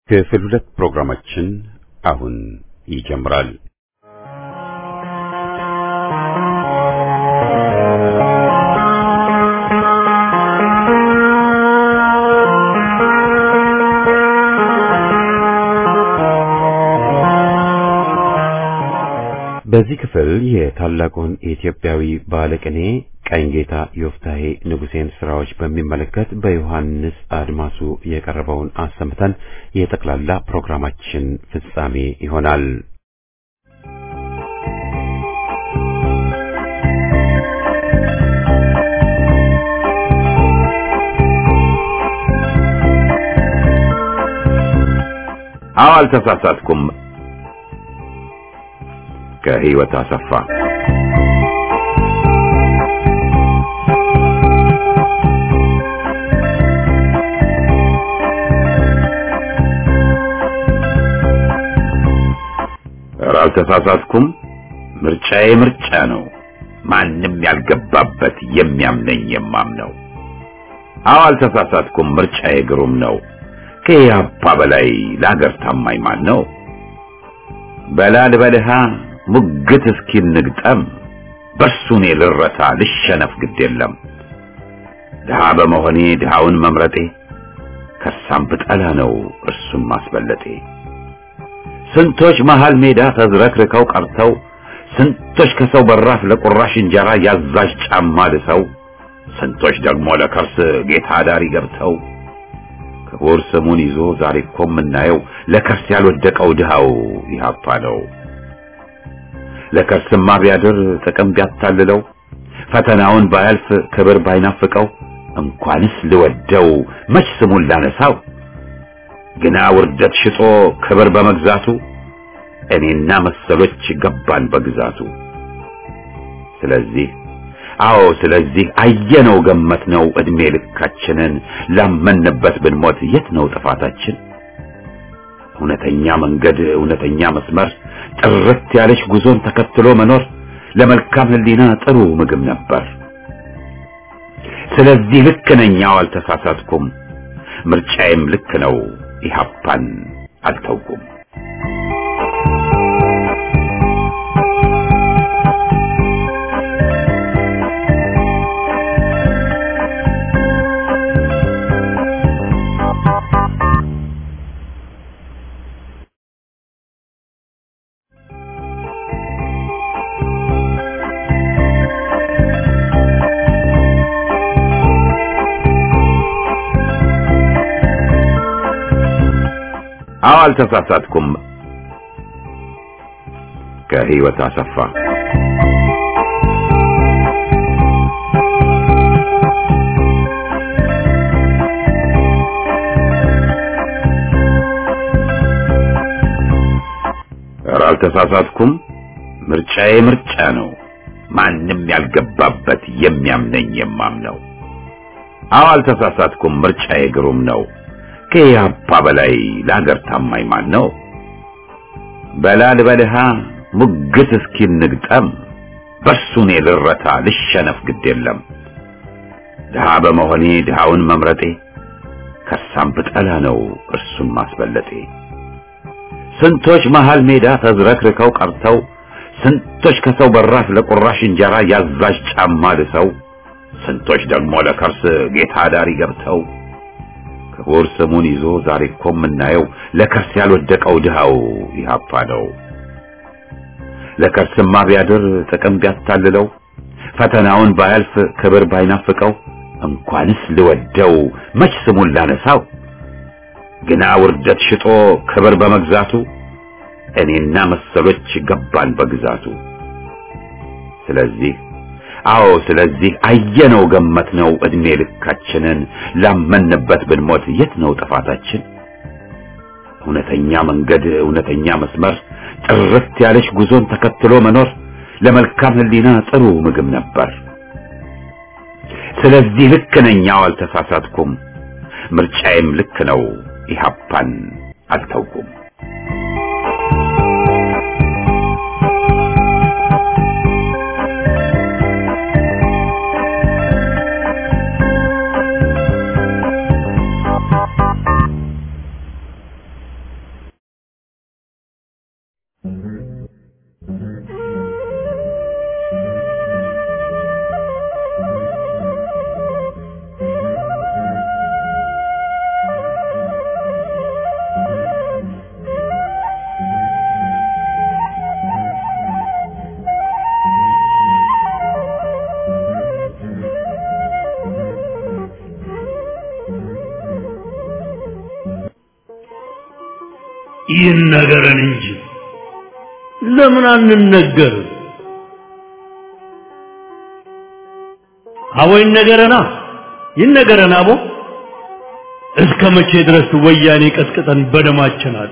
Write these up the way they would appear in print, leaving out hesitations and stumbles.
ክፍል 2 ፕሮግራማችን አሁን ይጀምራል። በዚህ ክፍል የታላቁን ኢትዮጵያዊ ባለቅኔ ቀኝጌታ ዮፍታሔ ንጉሴን ስራዎች በሚመለከት በዮሐንስ አድማሱ የቀረበውን አሰምተን የጠቅላላ ፕሮግራማችን ፍጻሜ ይሆናል። አልተሳሳትኩም። ከህይወት አሰፋ አልተሳሳትኩም። ምርጫዬ ምርጫ ነው፣ ማንም ያልገባበት የሚያምነኝ የማምነው። አልተሳሳትኩም። ምርጫዬ ግሩም ነው፣ ከያፓ በላይ ለሀገር ታማኝ ማን ነው? በላል በልሃ ሙግት እስኪ ንግጠም፣ በርሱኔ ልረታ ልሸነፍ ግድ የለም። ድሃ በመሆኔ ድሃውን መምረጤ፣ ከሳም ብጠላ ነው እርሱም ማስበለጤ። ስንቶች መሃል ሜዳ ተዝረክርከው ቀርተው፣ ስንቶች ከሰው በራፍ ለቁራሽ እንጀራ ያዛዥ ጫማ ልሰው፣ ስንቶች ደግሞ ለከርስ ጌታ ዳሪ ገብተው፣ ክቡር ስሙን ይዞ ዛሬ እኮ የምናየው ለከርስ ያልወደቀው ድሃው ኢህአፓ ነው። ለከርስማ ቢያድር ጥቅም ቢያታልለው፣ ፈተናውን ባያልፍ ክብር ባይናፍቀው፣ እንኳንስ ልወደው መች ስሙን ላነሳው፣ ግና ውርደት ሽጦ ክብር በመግዛቱ እኔና መሰሎች ገባን በግዛቱ። ስለዚህ አየነው ገመትነው እድሜ ልካችንን፣ ላመንበት ብንሞት የት ነው ጥፋታችን? እውነተኛ መንገድ እውነተኛ መስመር፣ ጥርት ያለች ጉዞን ተከትሎ መኖር ለመልካም ህሊና ጥሩ ምግብ ነበር። ስለዚህ ልክ ነኝ፣ አልተሳሳትኩም። ምርጫዬም ልክ ነው፣ ኢህአፓን አልተውኩም። አልተሳሳትኩም። ከህይወት አሰፋ አልተሳሳትኩም። ምርጫዬ ምርጫ ነው፣ ማንም ያልገባበት የሚያምነኝ የማምነው። አልተሳሳትኩም። ምርጫዬ ግሩም ነው፣ ከያፓ በላይ ለሀገር ታማኝ ማን ነው? በላል በልሃ ሙግት እስኪ ንግጠም፣ በርሱኔ ልረታ ልሸነፍ ግድ የለም። ድሃ በመሆኔ ድሃውን መምረጤ፣ ከሳም ብጠላ ነው እርሱም ማስበለጤ። ስንቶች መሃል ሜዳ ተዝረክርከው ቀርተው፣ ስንቶች ከሰው በራፍ ለቁራሽ እንጀራ ያዛዥ ጫማ ልሰው፣ ስንቶች ደግሞ ለከርስ ጌታ ዳሪ ገብተው፣ ክቡር ስሙን ይዞ ዛሬ እኮ የምናየው ለከርስ ያልወደቀው ድሃው ኢህአፓ ነው። ለከርስማ ቢያድር ጥቅም ቢያታልለው፣ ፈተናውን ባያልፍ ክብር ባይናፍቀው፣ እንኳንስ ልወደው መች ስሙን ላነሳው፣ ግና ውርደት ሽጦ ክብር በመግዛቱ እኔና መሰሎች ገባን በግዛቱ። ስለዚህ አየነው ገመትነው እድሜ ልካችንን፣ ላመንበት ብንሞት የት ነው ጥፋታችን? እውነተኛ መንገድ እውነተኛ መስመር፣ ጥርት ያለች ጉዞን ተከትሎ መኖር ለመልካም ህሊና ጥሩ ምግብ ነበር። ስለዚህ ልክ ነኝ፣ አልተሳሳትኩም። ምርጫዬም ልክ ነው፣ ኢህአፓን አልተውኩም። ይነገረን እንጂ ለምን አንነገር? አቦ ይነገረን አቦ እስከ መቼ ድረስ ወያኔ ቀጥቅጠን በደማችን አጥ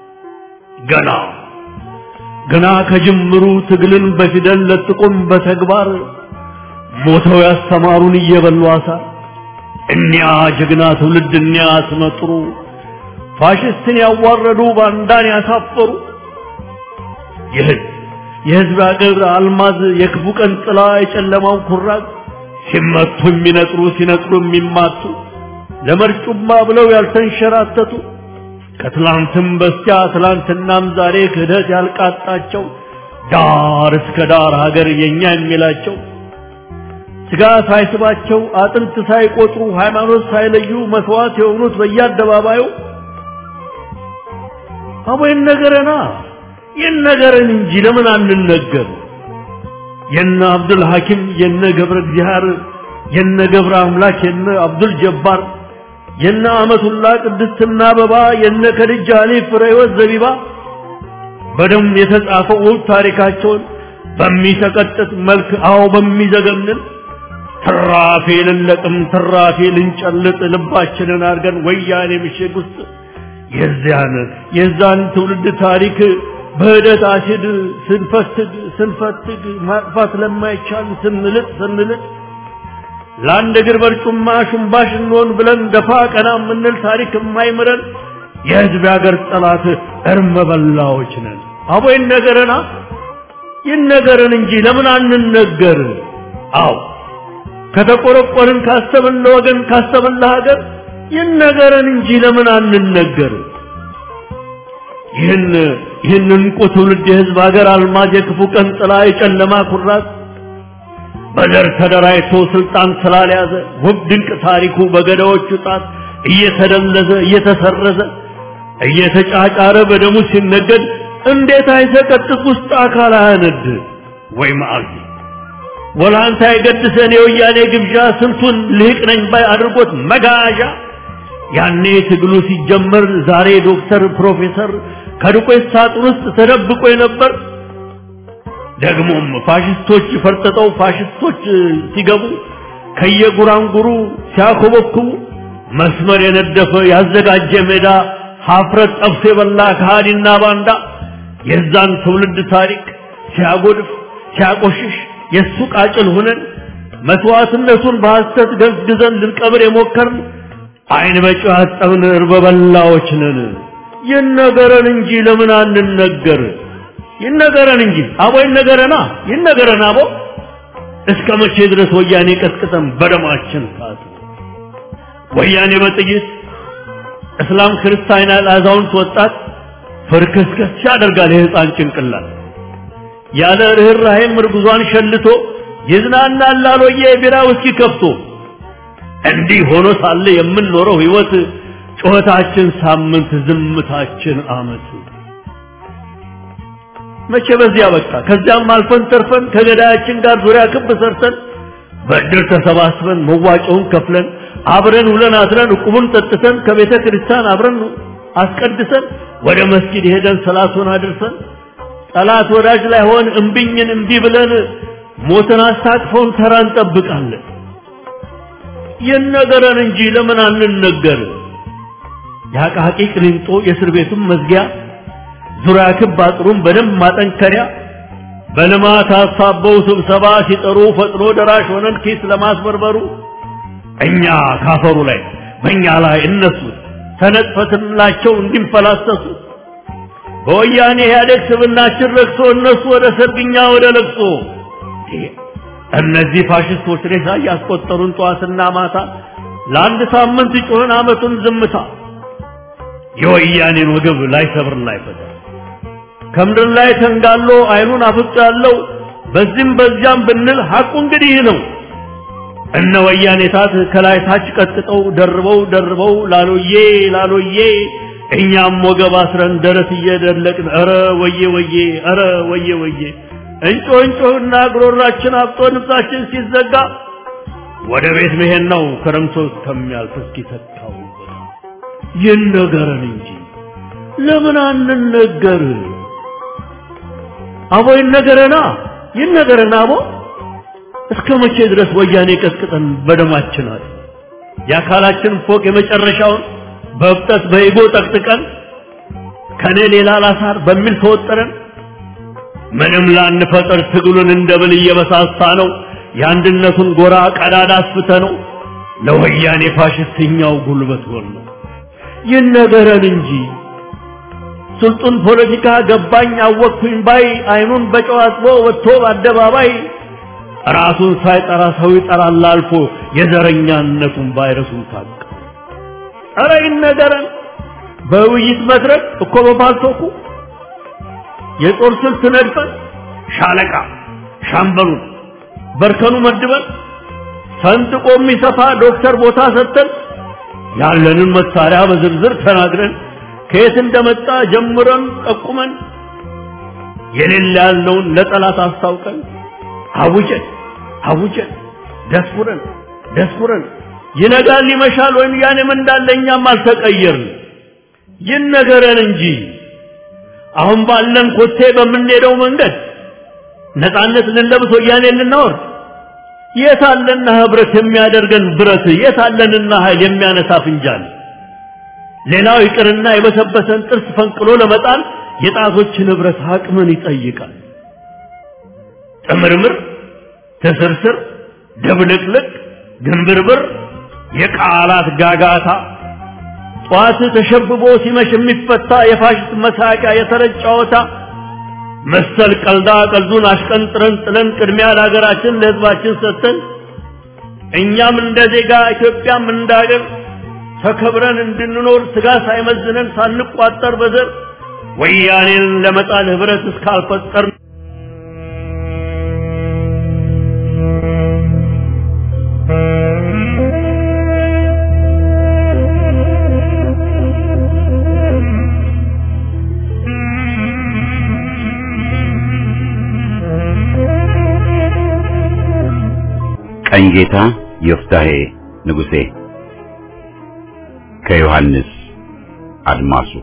ገና ከጅምሩ ትግልን በፊደል ለጥቆም በተግባር ሞተው ያስተማሩን እየበሉ አሳር እኒያ ጀግና ትውልድ እኒያ አስመጥሩ ፋሽስትን ያዋረዱ ባንዳን ያሳፈሩ የህዝብ አገር አልማዝ የክፉ ቀን ጥላ የጨለማው ኩራዝ ሲመቱ የሚነጥሩ ሲነጥሩ የሚማቱ ለመርጩማ ብለው ያልተንሸራተቱ ከትላንትም በስቲያ ትላንትናም ዛሬ ክህደት ያልቃጣቸው ዳር እስከ ዳር ሀገር የኛ የሚላቸው ስጋ ሳይስባቸው አጥንት ሳይቆጥሩ ሃይማኖት ሳይለዩ መስዋዕት የሆኑት በየአደባባዩ አቦ ይነገረን እንጂ ለምን አንነገር? የነ አብዱል ሐኪም የነ ገብረ እግዚአብሔር የነ ገብረ አምላክ የነ አብዱል ጀባር የነ አመቱላ ቅድስትና አበባ የነ ከድጃ አሊ ፍሬወት ዘቢባ በደም የተጻፈው ታሪካቸውን በሚሰቀጥጥ መልክ በሚዘገንን ትራፊ ልንለቅም ትራፊ ልንጨልጥ ልባችንን አርገን ወያኔ ምሽግ ውስጥ የዛን ትውልድ ታሪክ በህደት አሲድ ስንፈትግ ማጥፋት ለማይቻል ስንልጥ ለአንድ እግር በርጩማ ሽምባሽ እንሆን ብለን ደፋ ቀና የምንል ታሪክ የማይምረን የህዝብ ያገር ጠላት እርመ በላዎች ነን። አቦ ይነገረን እንጂ ለምን አንነገር? አዎ ከተቆረቆርን ካሰብን ለወገን ካሰብን ለሀገር ይነገረን እንጂ ለምን አንነገር? ይህንን ቁ ትውልድ የህዝብ ሀገር አልማዝ የክፉ ቀን ጥላ የጨለማ ኩራት በዘር ተደራጅቶ ስልጣን ስላልያዘ ውብ ድንቅ ታሪኩ በገዳዎቹ ጣት እየተደለዘ እየተሰረዘ እየተጫጫረ በደሙ ሲነገድ እንዴት አይሰቀጥጥ ውስጥ አካል አያነድ ወይ መዓልቲ ወላንታ የገድሰን የወያኔ ግብዣ ስንቱን ልህቅ ነኝ ባይ አድርጎት መጋዣ ያኔ ትግሉ ሲጀመር ዛሬ ዶክተር ፕሮፌሰር ከዱቄት ሳጥን ውስጥ ተደብቆ የነበር ደግሞም ፋሽስቶች ፈርጥጠው ፋሽስቶች ሲገቡ ከየጉራንጉሩ ሲያኮበኩቡ መስመር የነደፈ ያዘጋጀ ሜዳ ሀፍረት ጠብሶ የበላ ከሃዲና ባንዳ የዛን ትውልድ ታሪክ ሲያጎድፍ ሲያቆሽሽ የሱ ቃጭል ሆነን መስዋዕትነቱን በሐሰት ገዝግዘን ልንቀብር የሞከርን አይን በጨው አጠብን እርበበላዎች ነን። ይነገረን እንጂ ለምን አንነገር? ይነገረን እንጂ አቦ ይነገረን አቦ እስከ መቼ ድረስ ወያኔ ቀጥቅጠን በደማችን ካት ወያኔ በጥይት እስላም ክርስቲያን አዛውንት ወጣት ፍርክስክስ ያደርጋል የህፃን ጭንቅላት ያለ ርህራሄም እርጉዟን ሸልቶ ይዝናናል ላሎዬ ቢራ ውስኪ ከፍቶ እንዲህ ሆኖ ሳለ የምንኖረው ህይወት ጩኸታችን ሳምንት ዝምታችን አመት መቼ በዚያ በቃ ከዚያም አልፈን ተርፈን ከገዳያችን ጋር ዙሪያ ክብ ሰርተን በእድር ተሰባስበን መዋጮውን ከፍለን አብረን ውለን አድረን ዕቁቡን ጠጥተን ከቤተ ክርስቲያን አብረን አስቀድሰን ወደ መስጊድ ሄደን ሰላቱን አድርሰን ጠላት ወዳጅ ላይ ሆን እምቢኝን እምቢ ብለን ሞትን አስታቅፈውን ተራ እንጠብቃለን። ይነገረን እንጂ ለምን አንነገር? የአቃቂ ቅሊንጦ የእስር ቤቱን መዝጊያ ዙሪያ ክብ አጥሩን በደንብ ማጠንከሪያ በልማት አሳበው ስብሰባ ሲጠሩ ፈጥኖ ደራሽ ሆነን ኪስ ለማስበርበሩ እኛ ካፈሩ ላይ በእኛ ላይ እነሱ ተነጥፈትላቸው እንዲንፈላሰሱ በወያኔ ኢህአዴግ ስብናችን ረክሶ እነሱ ወደ ሰርግኛ ወደ ለቅሶ እነዚህ ፋሽስቶች ሬሳ እያስቆጠሩን ጠዋትና ማታ ለአንድ ሳምንት ጮህን አመቱን ዝምታ የወያኔን ወገብ ላይ ሰብር ላይ ፈታ ከምድር ላይ ተንጋሎ አይኑን አፍጥ ያለው በዚህም በዚያም ብንል ሐቁ እንግዲህ ነው። እነ ወያኔ ታት ከላይ ታች ቀጥቅጠው ደርበው ላሎዬ እኛም ወገብ አስረን ደረት እየደለቅን ኧረ ወዬ እንጮህና ግሮራችን አብጦ ንፍሳችን ሲዘጋ ወደ ቤት መሄድ ነው ክረምቶ ከሚያልፍ እስኪተካው ይነገረን እንጂ ለምን አንነገር? አቦ ይነገረና አቦ እስከ መቼ ድረስ ወያኔ ቀጥቅጠን በደማችን አለ የአካላችን ፎቅ የመጨረሻውን በብጠት በኢጎ ጠቅጥቀን ከኔ ሌላ ላሳር በሚል ተወጠረን ምንም ላንፈጠር ትግሉን እንደብል እየበሳሳ ነው የአንድነቱን ጎራ ቀዳዳ አስፍተነው ለወያኔ ፋሽስትኛው ጉልበት ሆኖ ይነገረን እንጂ ስልጡን ፖለቲካ ገባኝ አወቅኩኝ ባይ አይኑን በጨዋጥቦ ወጥቶ አደባባይ ራሱን ሳይጠራ ሰው ይጠራል አልፎ የዘረኛነቱን ቫይረሱን ታቀ ኧረ ይነገረን በውይይት መድረክ እኮ በፓልቶኩ የጦር ስልት ነድፈን ሻለቃ ሻምበሉን በርከኑ መድበን ሰንጥቆ የሚሰፋ ዶክተር ቦታ ሰጥተን ያለንን መሳሪያ በዝርዝር ተናግረን ከየት እንደመጣ ጀምረን ጠቁመን የሌለ ያለውን ለጠላት አስታውቀን አውጀን ደስኩረን ይነጋል ይመሻል ወይም ያኔም እንዳለኛም አልተቀየርን ይነገረን እንጂ አሁን ባለን ኮቴ በምንሄደው መንገድ ነፃነት ልንለብስ ወያኔ ልናወር የታለና ህብረት የሚያደርገን ብረት የታለንና ኃይል የሚያነሳ ፍንጃል ሌላው ይቅርና የበሰበሰን ጥርስ ፈንቅሎ ለመጣል የጣቶችን ህብረት አቅምን ይጠይቃል ጥምርምር ተስርስር ደብልቅልቅ ግንብርብር የቃላት ጋጋታ ጧት ተሸብቦ ሲመሽ የሚፈታ የፋሽስት መሳቂያ የተረጫወታ መሰል ቀልዳ ቀልዱን አሽቀንጥረን ጥለን ቅድሚያ ለሀገራችን ለህዝባችን ሰጥተን እኛም እንደ ዜጋ ኢትዮጵያም እንደ ሀገር ተከብረን እንድንኖር ስጋ ሳይመዝነን ሳንቋጠር በዘር ወያኔን ለመጣል ህብረት እስካልፈጠር ቀኝጌታ ዮፍታሔ ንጉሴ ከዮሐንስ አድማሱ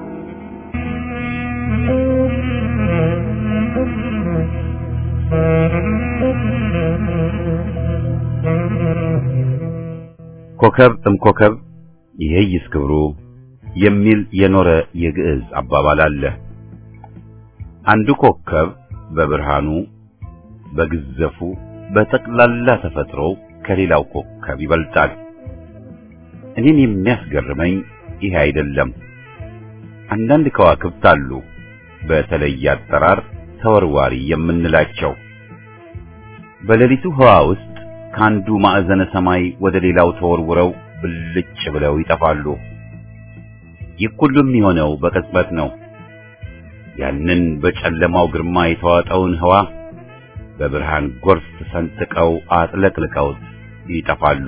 ኮከብ እምኮከብ ይሄይስ ክብሩ የሚል የኖረ የግዕዝ አባባል አለ። አንዱ ኮከብ በብርሃኑ በግዘፉ በጠቅላላ ተፈጥሮ ከሌላው ኮከብ ይበልጣል። እኔን የሚያስገርመኝ ይሄ አይደለም። አንዳንድ ከዋክብት አሉ በተለየ አጠራር ተወርዋሪ የምንላቸው በሌሊቱ ህዋ ውስጥ ካንዱ ማዕዘነ ሰማይ ወደ ሌላው ተወርውረው ብልጭ ብለው ይጠፋሉ። ይህ ሁሉ የሚሆነው በቅጽበት ነው። ያንን በጨለማው ግርማ የተዋጠውን ህዋ በብርሃን ጎርፍ ሰንጥቀው አጥለቅልቀውት ይጠፋሉ።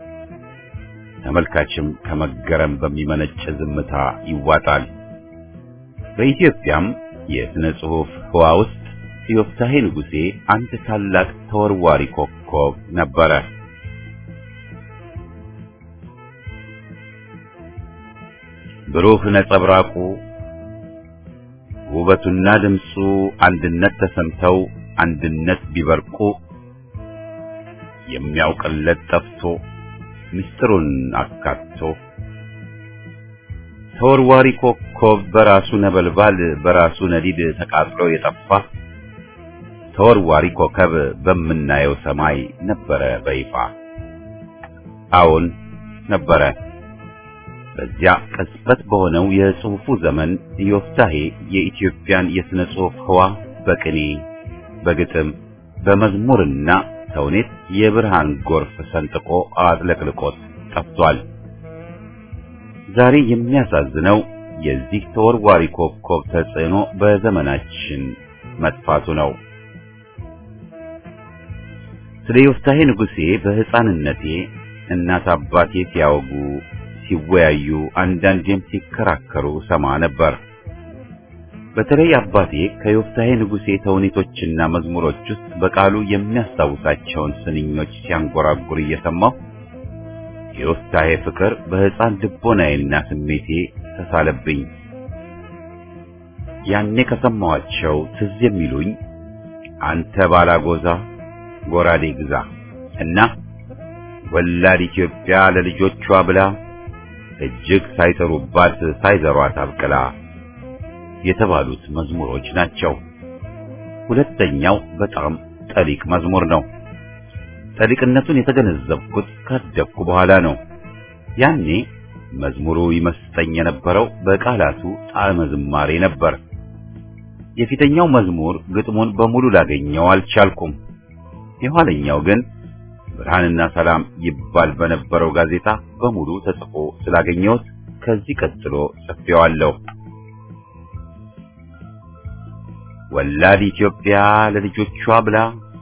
ተመልካችም ከመገረም በሚመነጭ ዝምታ ይዋጣል። በኢትዮጵያም የሥነ ጽሑፍ ህዋ ውስጥ ዮፍታሔ ንጉሴ አንድ ታላቅ ተወርዋሪ ኮከብ ነበረ። ብሩህ ነጸብራቁ ውበቱና ድምፁ አንድነት ተሰምተው አንድነት ቢበርቁ የሚያውቅለት ጠፍቶ ምስጢሩን አካቶ ተወርዋሪ ኮከብ በራሱ ነበልባል በራሱ ነዲድ ተቃጥሎ የጠፋ ተወርዋሪ ኮከብ በምናየው ሰማይ ነበረ በይፋ። አዎን ነበረ። በዚያ ቅጽበት በሆነው የጽሑፉ ዘመን ዮፍታሔ የኢትዮጵያን የሥነ ጽሑፍ ህዋ በቅኔ በግጥም በመዝሙርና ተውኔት የብርሃን ጎርፍ ሰንጥቆ አጥለቅልቆት ጠፍቷል። ዛሬ የሚያሳዝነው የዚህ ተወርዋሪ ኮከብ ተጽዕኖ በዘመናችን መጥፋቱ ነው። ስለ ዮፍታሔ ንጉሴ በሕፃንነቴ እናት አባቴ ሲያወጉ ሲወያዩ አንዳንዴም ሲከራከሩ ሰማ ነበር። በተለይ አባቴ ከዮፍታሔ ንጉሴ ተውኔቶችና መዝሙሮች ውስጥ በቃሉ የሚያስታውሳቸውን ስንኞች ሲያንጎራጉር እየሰማሁ የዮፍታሔ ፍቅር በሕፃን ልቦናዬና ስሜቴ ተሳለብኝ። ያኔ ከሰማኋቸው ትዝ የሚሉኝ አንተ ባላጎዛ ጎራዴ ግዛ እና ወላድ ኢትዮጵያ ለልጆቿ ብላ እጅግ ሳይሰሩባት ሳይዘሯት አብቅላ የተባሉት መዝሙሮች ናቸው። ሁለተኛው በጣም ጠሊቅ መዝሙር ነው። ጠሊቅነቱን የተገነዘብኩት ካደግኩ በኋላ ነው። ያኔ መዝሙሩ ይመስጠኝ የነበረው በቃላቱ ጣዕመ ዝማሬ ነበር። የፊተኛው መዝሙር ግጥሙን በሙሉ ላገኘው አልቻልኩም። የኋለኛው ግን ብርሃንና ሰላም ይባል በነበረው ጋዜጣ በሙሉ ተጽፎ ስላገኘሁት ከዚህ ቀጥሎ ጽፌዋለሁ። ወላድ ኢትዮጵያ ለልጆቿ ብላ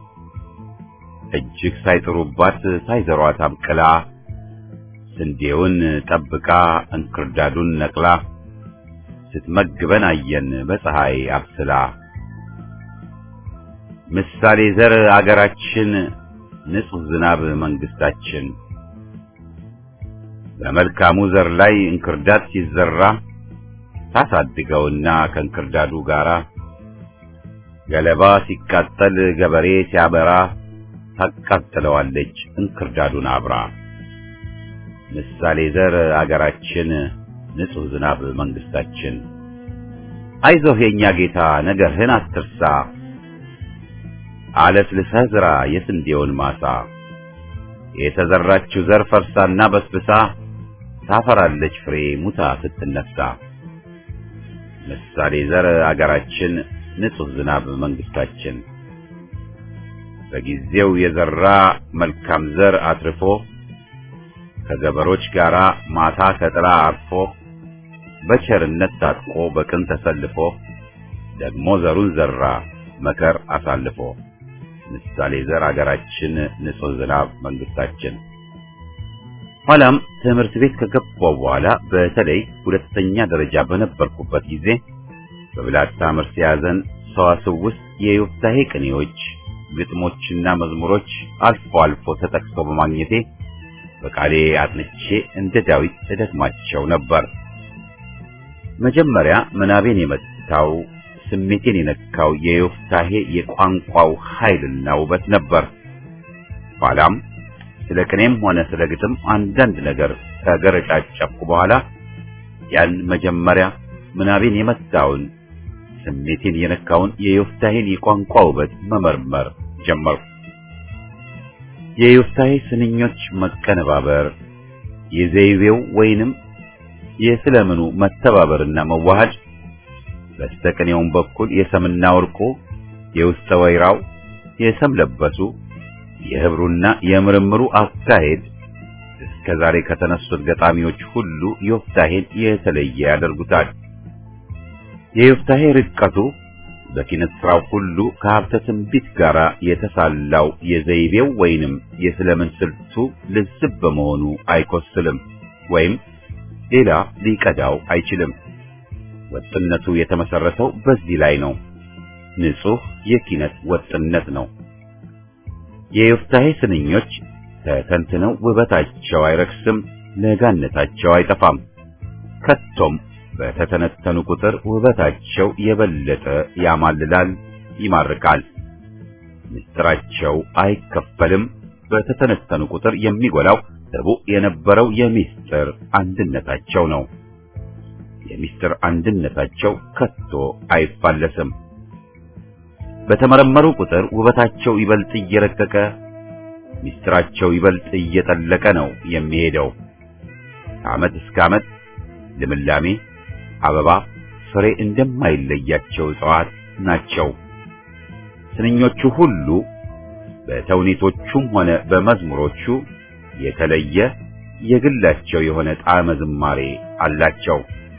እጅግ ሳይጥሩባት ሳይዘሯት አብቅላ ስንዴውን ጠብቃ እንክርዳዱን ነቅላ ስትመግበን አየን በፀሐይ አብስላ። ምሳሌ ዘር አገራችን ንጹህ ዝናብ መንግስታችን በመልካሙ ዘር ላይ እንክርዳድ ሲዘራ ታሳድገውና ከእንክርዳዱ ጋራ ገለባ ሲቃጠል ገበሬ ሲያበራ ታቃጥለዋለች እንክርዳዱን አብራ። ምሳሌ ዘር አገራችን ንጹህ ዝናብ መንግስታችን አይዞህ የኛ ጌታ ነገርህን አትርሳ አለስልሰህ ዝራ የስንዴውን ማሳ የተዘራችው ዘር ፈርሳና በስብሳ ታፈራለች ፍሬ ሙታ ስትነሳ። ምሳሌ ዘር አገራችን ንጹህ ዝናብ መንግስታችን በጊዜው የዘራ መልካም ዘር አትርፎ ከገበሮች ጋራ ማታ ከጥላ አርፎ በቸርነት ታጥቆ በቅን ተሰልፎ ደግሞ ዘሩን ዘራ መከር አሳልፎ። ምሳሌ ዘር አገራችን ንጹህ ዝናብ መንግስታችን። ኋላም ትምህርት ቤት ከገባው በኋላ በተለይ ሁለተኛ ደረጃ በነበርኩበት ጊዜ በብላታ መርስ ያዘን ሰዋስው ውስጥ የዮፍታሔ ቅኔዎች፣ ግጥሞችና መዝሙሮች አልፎ አልፎ ተጠቅሰው በማግኘቴ በቃሌ አጥንቼ እንደ ዳዊት እደግማቸው ነበር። መጀመሪያ ምናቤን የመታው ስሜቴን የነካው የዮፍታሔ የቋንቋው ኃይልና ውበት ነበር። ኋላም ስለ ቅኔም ሆነ ስለ ግጥም አንዳንድ ነገር ከገረጫጨፍኩ በኋላ ያን መጀመሪያ ምናቤን የመታውን ስሜቴን የነካውን የዮፍታሔን የቋንቋ ውበት መመርመር ጀመርኩ። የዮፍታሔ ስንኞች መቀነባበር፣ የዘይቤው ወይንም የስለምኑ መተባበርና መዋሃድ፣ በስተቀኔውም በኩል የሰምና ወርቁ፣ የውስጠ ወይራው፣ የሰም ለበሱ፣ የህብሩና የምርምሩ አካሄድ እስከዛሬ ከተነሱት ገጣሚዎች ሁሉ ዮፍታሔን የተለየ ያደርጉታል። የዮፍታሔ ርቀቱ በኪነት ስራው ሁሉ ከሀብተ ትንቢት ጋር የተሳላው የዘይቤው ወይንም የስለምን ስልቱ ልዝብ በመሆኑ አይኮስልም ወይም ሌላ ሊቀዳው አይችልም። ወጥነቱ የተመሰረተው በዚህ ላይ ነው። ንጹህ የኪነት ወጥነት ነው። የዮፍታሔ ስንኞች ተተንትነው ውበታቸው አይረክስም፣ ለጋነታቸው አይጠፋም። ከቶም በተተነተኑ ቁጥር ውበታቸው የበለጠ ያማልላል፣ ይማርካል። ምስጢራቸው አይከፈልም። በተተነተኑ ቁጥር የሚጎላው ጥቡዕ የነበረው የምስጢር አንድነታቸው ነው። የምስጢር አንድነታቸው ከቶ አይፋለስም። በተመረመሩ ቁጥር ውበታቸው ይበልጥ እየረቀቀ ምስጢራቸው ይበልጥ እየጠለቀ ነው የሚሄደው። ከዓመት እስከ ዓመት ልምላሜ፣ አበባ፣ ፍሬ እንደማይለያቸው እጽዋት ናቸው። ስንኞቹ ሁሉ በተውኔቶቹም ሆነ በመዝሙሮቹ የተለየ የግላቸው የሆነ ጣዕመ ዝማሬ አላቸው።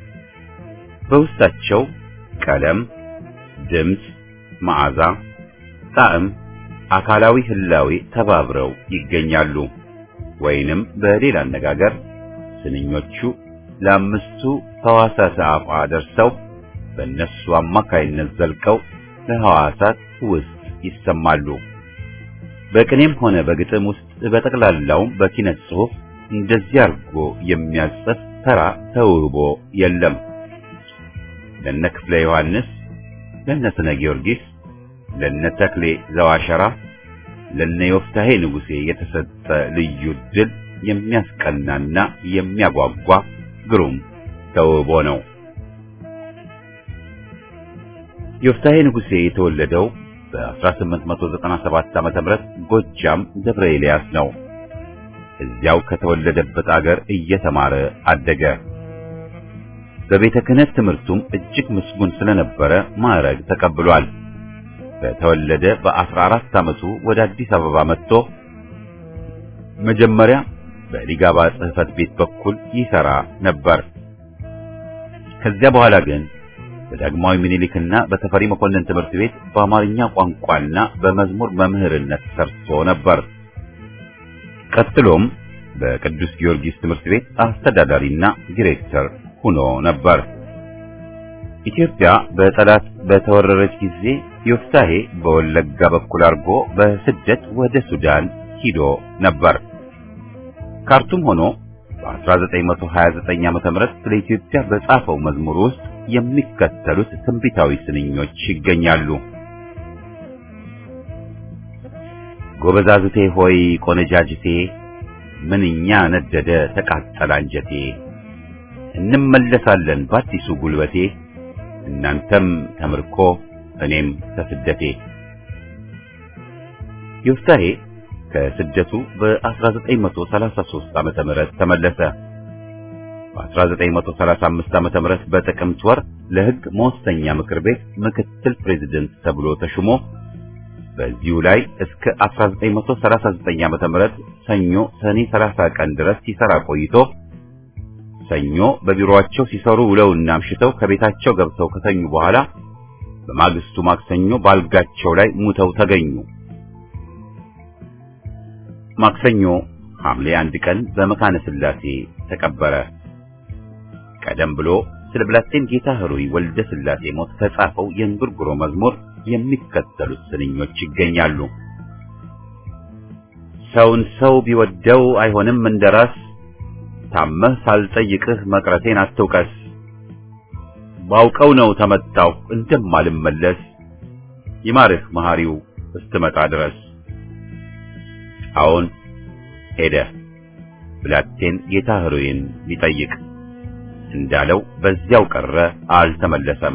በውስጣቸው ቀለም፣ ድምፅ፣ መዓዛ፣ ጣዕም፣ አካላዊ ህላዌ ተባብረው ይገኛሉ። ወይንም በሌላ አነጋገር ስንኞቹ ለአምስቱ ሕዋሳት አፋ ደርሰው በእነሱ አማካይነት ዘልቀው ለሕዋሳት ውስጥ ይሰማሉ። በቅኔም ሆነ በግጥም ውስጥ በጠቅላላውም በኪነት ጽሑፍ እንደዚህ አድርጎ የሚያጽፍ ተራ ተውቦ የለም። ለነ ክፍለ ዮሐንስ ለነ ስነ ጊዮርጊስ፣ ለነ ተክሌ ዘዋሸራ፣ ለነ ዮፍታሔ ንጉሴ የተሰጠ ልዩ ድል የሚያስቀናና የሚያጓጓ ግሩም ተውቦ ነው። ዮፍታሔ ንጉሴ የተወለደው በ1897 ዓመተ ምህረት ጎጃም ደብረ ኤልያስ ነው። እዚያው ከተወለደበት አገር እየተማረ አደገ። በቤተ ክህነት ትምህርቱም እጅግ ምስጉን ስለነበረ ማዕረግ ተቀብሏል። በተወለደ በ14 ዓመቱ ወደ አዲስ አበባ መጥቶ መጀመሪያ በሊጋባ ጽሕፈት ቤት በኩል ይሰራ ነበር። ከዚያ በኋላ ግን በዳግማዊ ምኒልክና በተፈሪ መኮንን ትምህርት ቤት በአማርኛ ቋንቋና በመዝሙር መምህርነት ሰርቶ ነበር። ቀጥሎም በቅዱስ ጊዮርጊስ ትምህርት ቤት አስተዳዳሪና ዲሬክተር ሆኖ ነበር። ኢትዮጵያ በጠላት በተወረረች ጊዜ ዮፍታሔ በወለጋ በኩል አድርጎ በስደት ወደ ሱዳን ሂዶ ነበር። ካርቱም ሆኖ በ1929 ዓመተ ምህረት ስለ ኢትዮጵያ በጻፈው መዝሙር ውስጥ የሚከተሉት ትንቢታዊ ስንኞች ይገኛሉ። ጎበዛዝቴ ሆይ ቆነጃጅቴ፣ ምንኛ ነደደ ተቃጠለ አንጀቴ፣ እንመለሳለን በአዲሱ ጉልበቴ፣ እናንተም ተምርኮ እኔም ከስደቴ። ዮፍታሔ ከስደቱ በ1933 ዓመተ ምህረት ተመለሰ። በ1935 ዓመተ ምህረት በጥቅምት ወር ለሕግ መወሰኛ ምክር ቤት ምክትል ፕሬዝዳንት ተብሎ ተሹሞ በዚሁ ላይ እስከ 1939 ዓመተ ምህረት ሰኞ ሰኔ 30 ቀን ድረስ ሲሰራ ቆይቶ ሰኞ በቢሮአቸው ሲሰሩ ውለውና አምሽተው ከቤታቸው ገብተው ከተኙ በኋላ በማግስቱ ማክሰኞ ባልጋቸው ላይ ሙተው ተገኙ። ማክሰኞ ሐምሌ 1 ቀን በመካነ ሥላሴ ተቀበረ። ቀደም ብሎ ስለ ብላቴን ጌታ ኅሩይ ወልደ ሥላሴ ሞት ከጻፈው የእንጉርጉሮ መዝሙር የሚከተሉት ስንኞች ይገኛሉ። ሰውን ሰው ቢወደው አይሆንም እንደራስ፣ ታመህ ሳልጠይቅህ መቅረቴን አትውቀስ፣ ባውቀው ነው ተመታሁ እንደማልመለስ፣ ይማርህ መሐሪው እስትመጣ ድረስ። አሁን ሄደ ብላቴን ጌታ ኅሩይን ሊጠይቅ፣ እንዳለው በዚያው ቀረ አልተመለሰም።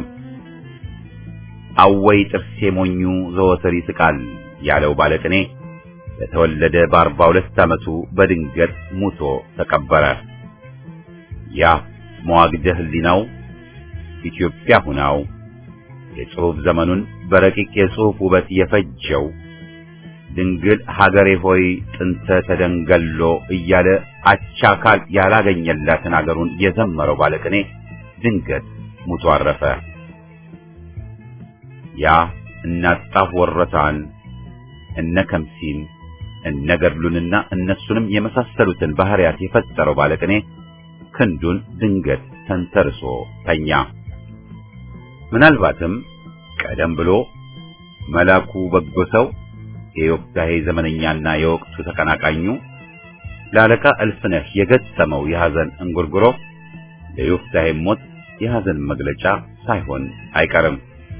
አወይ ጥርሴ ሞኙ ዘወትር ይስቃል ያለው ባለቅኔ በተወለደ በ42 ዓመቱ በድንገት ሙቶ ተቀበረ። ያ መዋግደ ሕሊናው ኢትዮጵያ ሁናው የጽሑፍ ዘመኑን በረቂቅ የጽሑፍ ውበት የፈጀው ድንግል ሀገሬ ሆይ ጥንተ ተደንገሎ እያለ አቻካል ያላገኘላትን አገሩን የዘመረው ባለቅኔ ድንገት ሙቶ አረፈ። ያ እናጣፍ ወረታን እነ ከምሲን እነ ገድሉንና እነሱንም የመሳሰሉትን ባህሪያት የፈጠረው ባለቅኔ ክንዱን ድንገት ተንተርሶ ተኛ። ምናልባትም ቀደም ብሎ መላኩ በጎ ሰው የዮፍታሔ ዘመነኛና የወቅቱ ተቀናቃኙ ለአለቃ እልፍነህ የገጠመው የሐዘን እንጉርጉሮ ለዮፍታሔ ሞት የሐዘን መግለጫ ሳይሆን አይቀርም።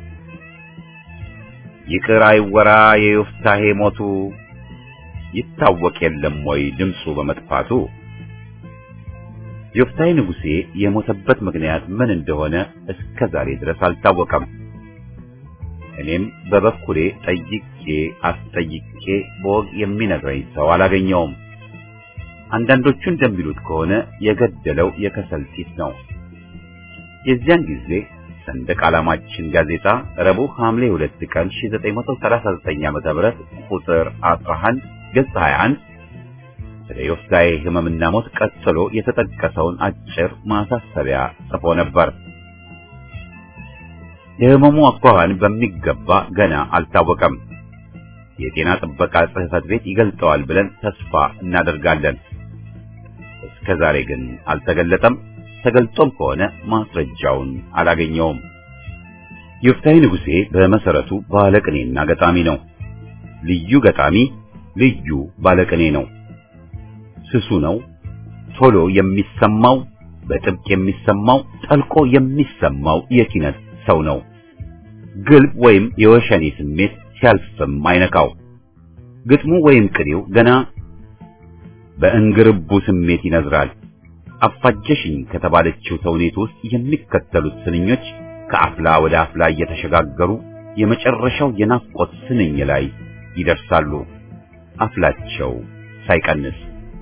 ይቅር አይወራ የዮፍታሔ ሞቱ፣ ይታወቅ የለም ወይ ድምፁ በመጥፋቱ። ዮፍታሔ ንጉሴ የሞተበት ምክንያት ምን እንደሆነ እስከ ዛሬ ድረስ አልታወቀም። እኔም በበኩሌ ጠይቄ አስጠይቄ በወግ የሚነግረኝ ሰው አላገኘውም። አንዳንዶቹ እንደሚሉት ከሆነ የገደለው የከሰል ጢስ ነው። የዚያን ጊዜ ሰንደቅ ዓላማችን ጋዜጣ ረቡዕ ሐምሌ 2 ቀን 1939 ዓ.ም ቁጥር 11 ገጽ 21 ስለ ዮፍታሔ ሕመምና ሞት ቀጥሎ የተጠቀሰውን አጭር ማሳሰቢያ ጽፎ ነበር። የሕመሙ አኳኋን በሚገባ ገና አልታወቀም። የጤና ጥበቃ ጽሕፈት ቤት ይገልጠዋል ብለን ተስፋ እናደርጋለን። እስከ ዛሬ ግን አልተገለጠም። ተገልጦም ከሆነ ማስረጃውን አላገኘውም። ዮፍታሔ ንጉሴ በመሰረቱ ባለቅኔና ገጣሚ ነው። ልዩ ገጣሚ፣ ልዩ ባለቅኔ ነው። ስሱ ነው። ቶሎ የሚሰማው፣ በጥብቅ የሚሰማው፣ ጠልቆ የሚሰማው የኪነት ሰው ነው። ግልብ ወይም የወሸኔ ስሜት ሲያልፍም አይነካው። ግጥሙ ወይም ቅኔው ገና በእንግርቡ ስሜት ይነዝራል። አፋጀሽኝ ከተባለችው ተውኔት ውስጥ የሚከተሉት ስንኞች ከአፍላ ወደ አፍላ እየተሸጋገሩ የመጨረሻው የናፍቆት ስንኝ ላይ ይደርሳሉ፣ አፍላቸው ሳይቀንስ።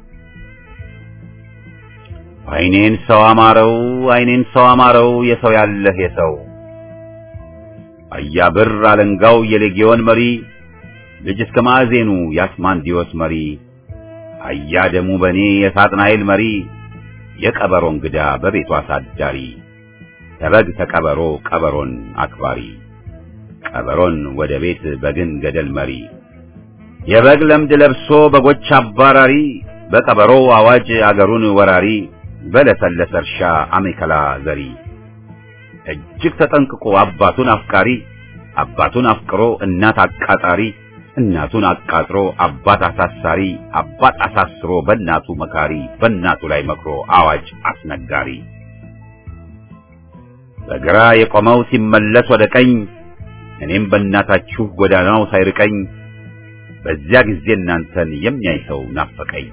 አይኔን ሰው አማረው፣ አይኔን ሰው አማረው፣ የሰው ያለህ የሰው አያብር አለንጋው የሌጊዮን መሪ፣ ልጅ እስከ ማዕዜኑ የአስማንዲዮስ መሪ፣ አያደሙ በኔ የሳጥናኤል መሪ፣ የቀበሮ እንግዳ በቤቱ አሳዳሪ፣ ተበግ ተቀበሮ ቀበሮን አክባሪ፣ ቀበሮን ወደ ቤት በግን ገደል መሪ፣ የበግ ለምድ ለብሶ በጎች አባራሪ፣ በቀበሮ አዋጅ አገሩን ወራሪ፣ በለሰለሰ እርሻ አሜከላ ዘሪ፣ እጅግ ተጠንቅቆ አባቱን አፍቃሪ፣ አባቱን አፍቅሮ እናት አቃጣሪ፣ እናቱን አቃጥሮ አባት አሳሳሪ፣ አባት አሳስሮ በእናቱ መካሪ፣ በእናቱ ላይ መክሮ አዋጅ አስነጋሪ፣ በግራ የቆመው ሲመለስ ወደ ቀኝ፣ እኔም በእናታችሁ ጎዳናው ሳይርቀኝ፣ በዚያ ጊዜ እናንተን የሚያይ ሰው ናፈቀኝ።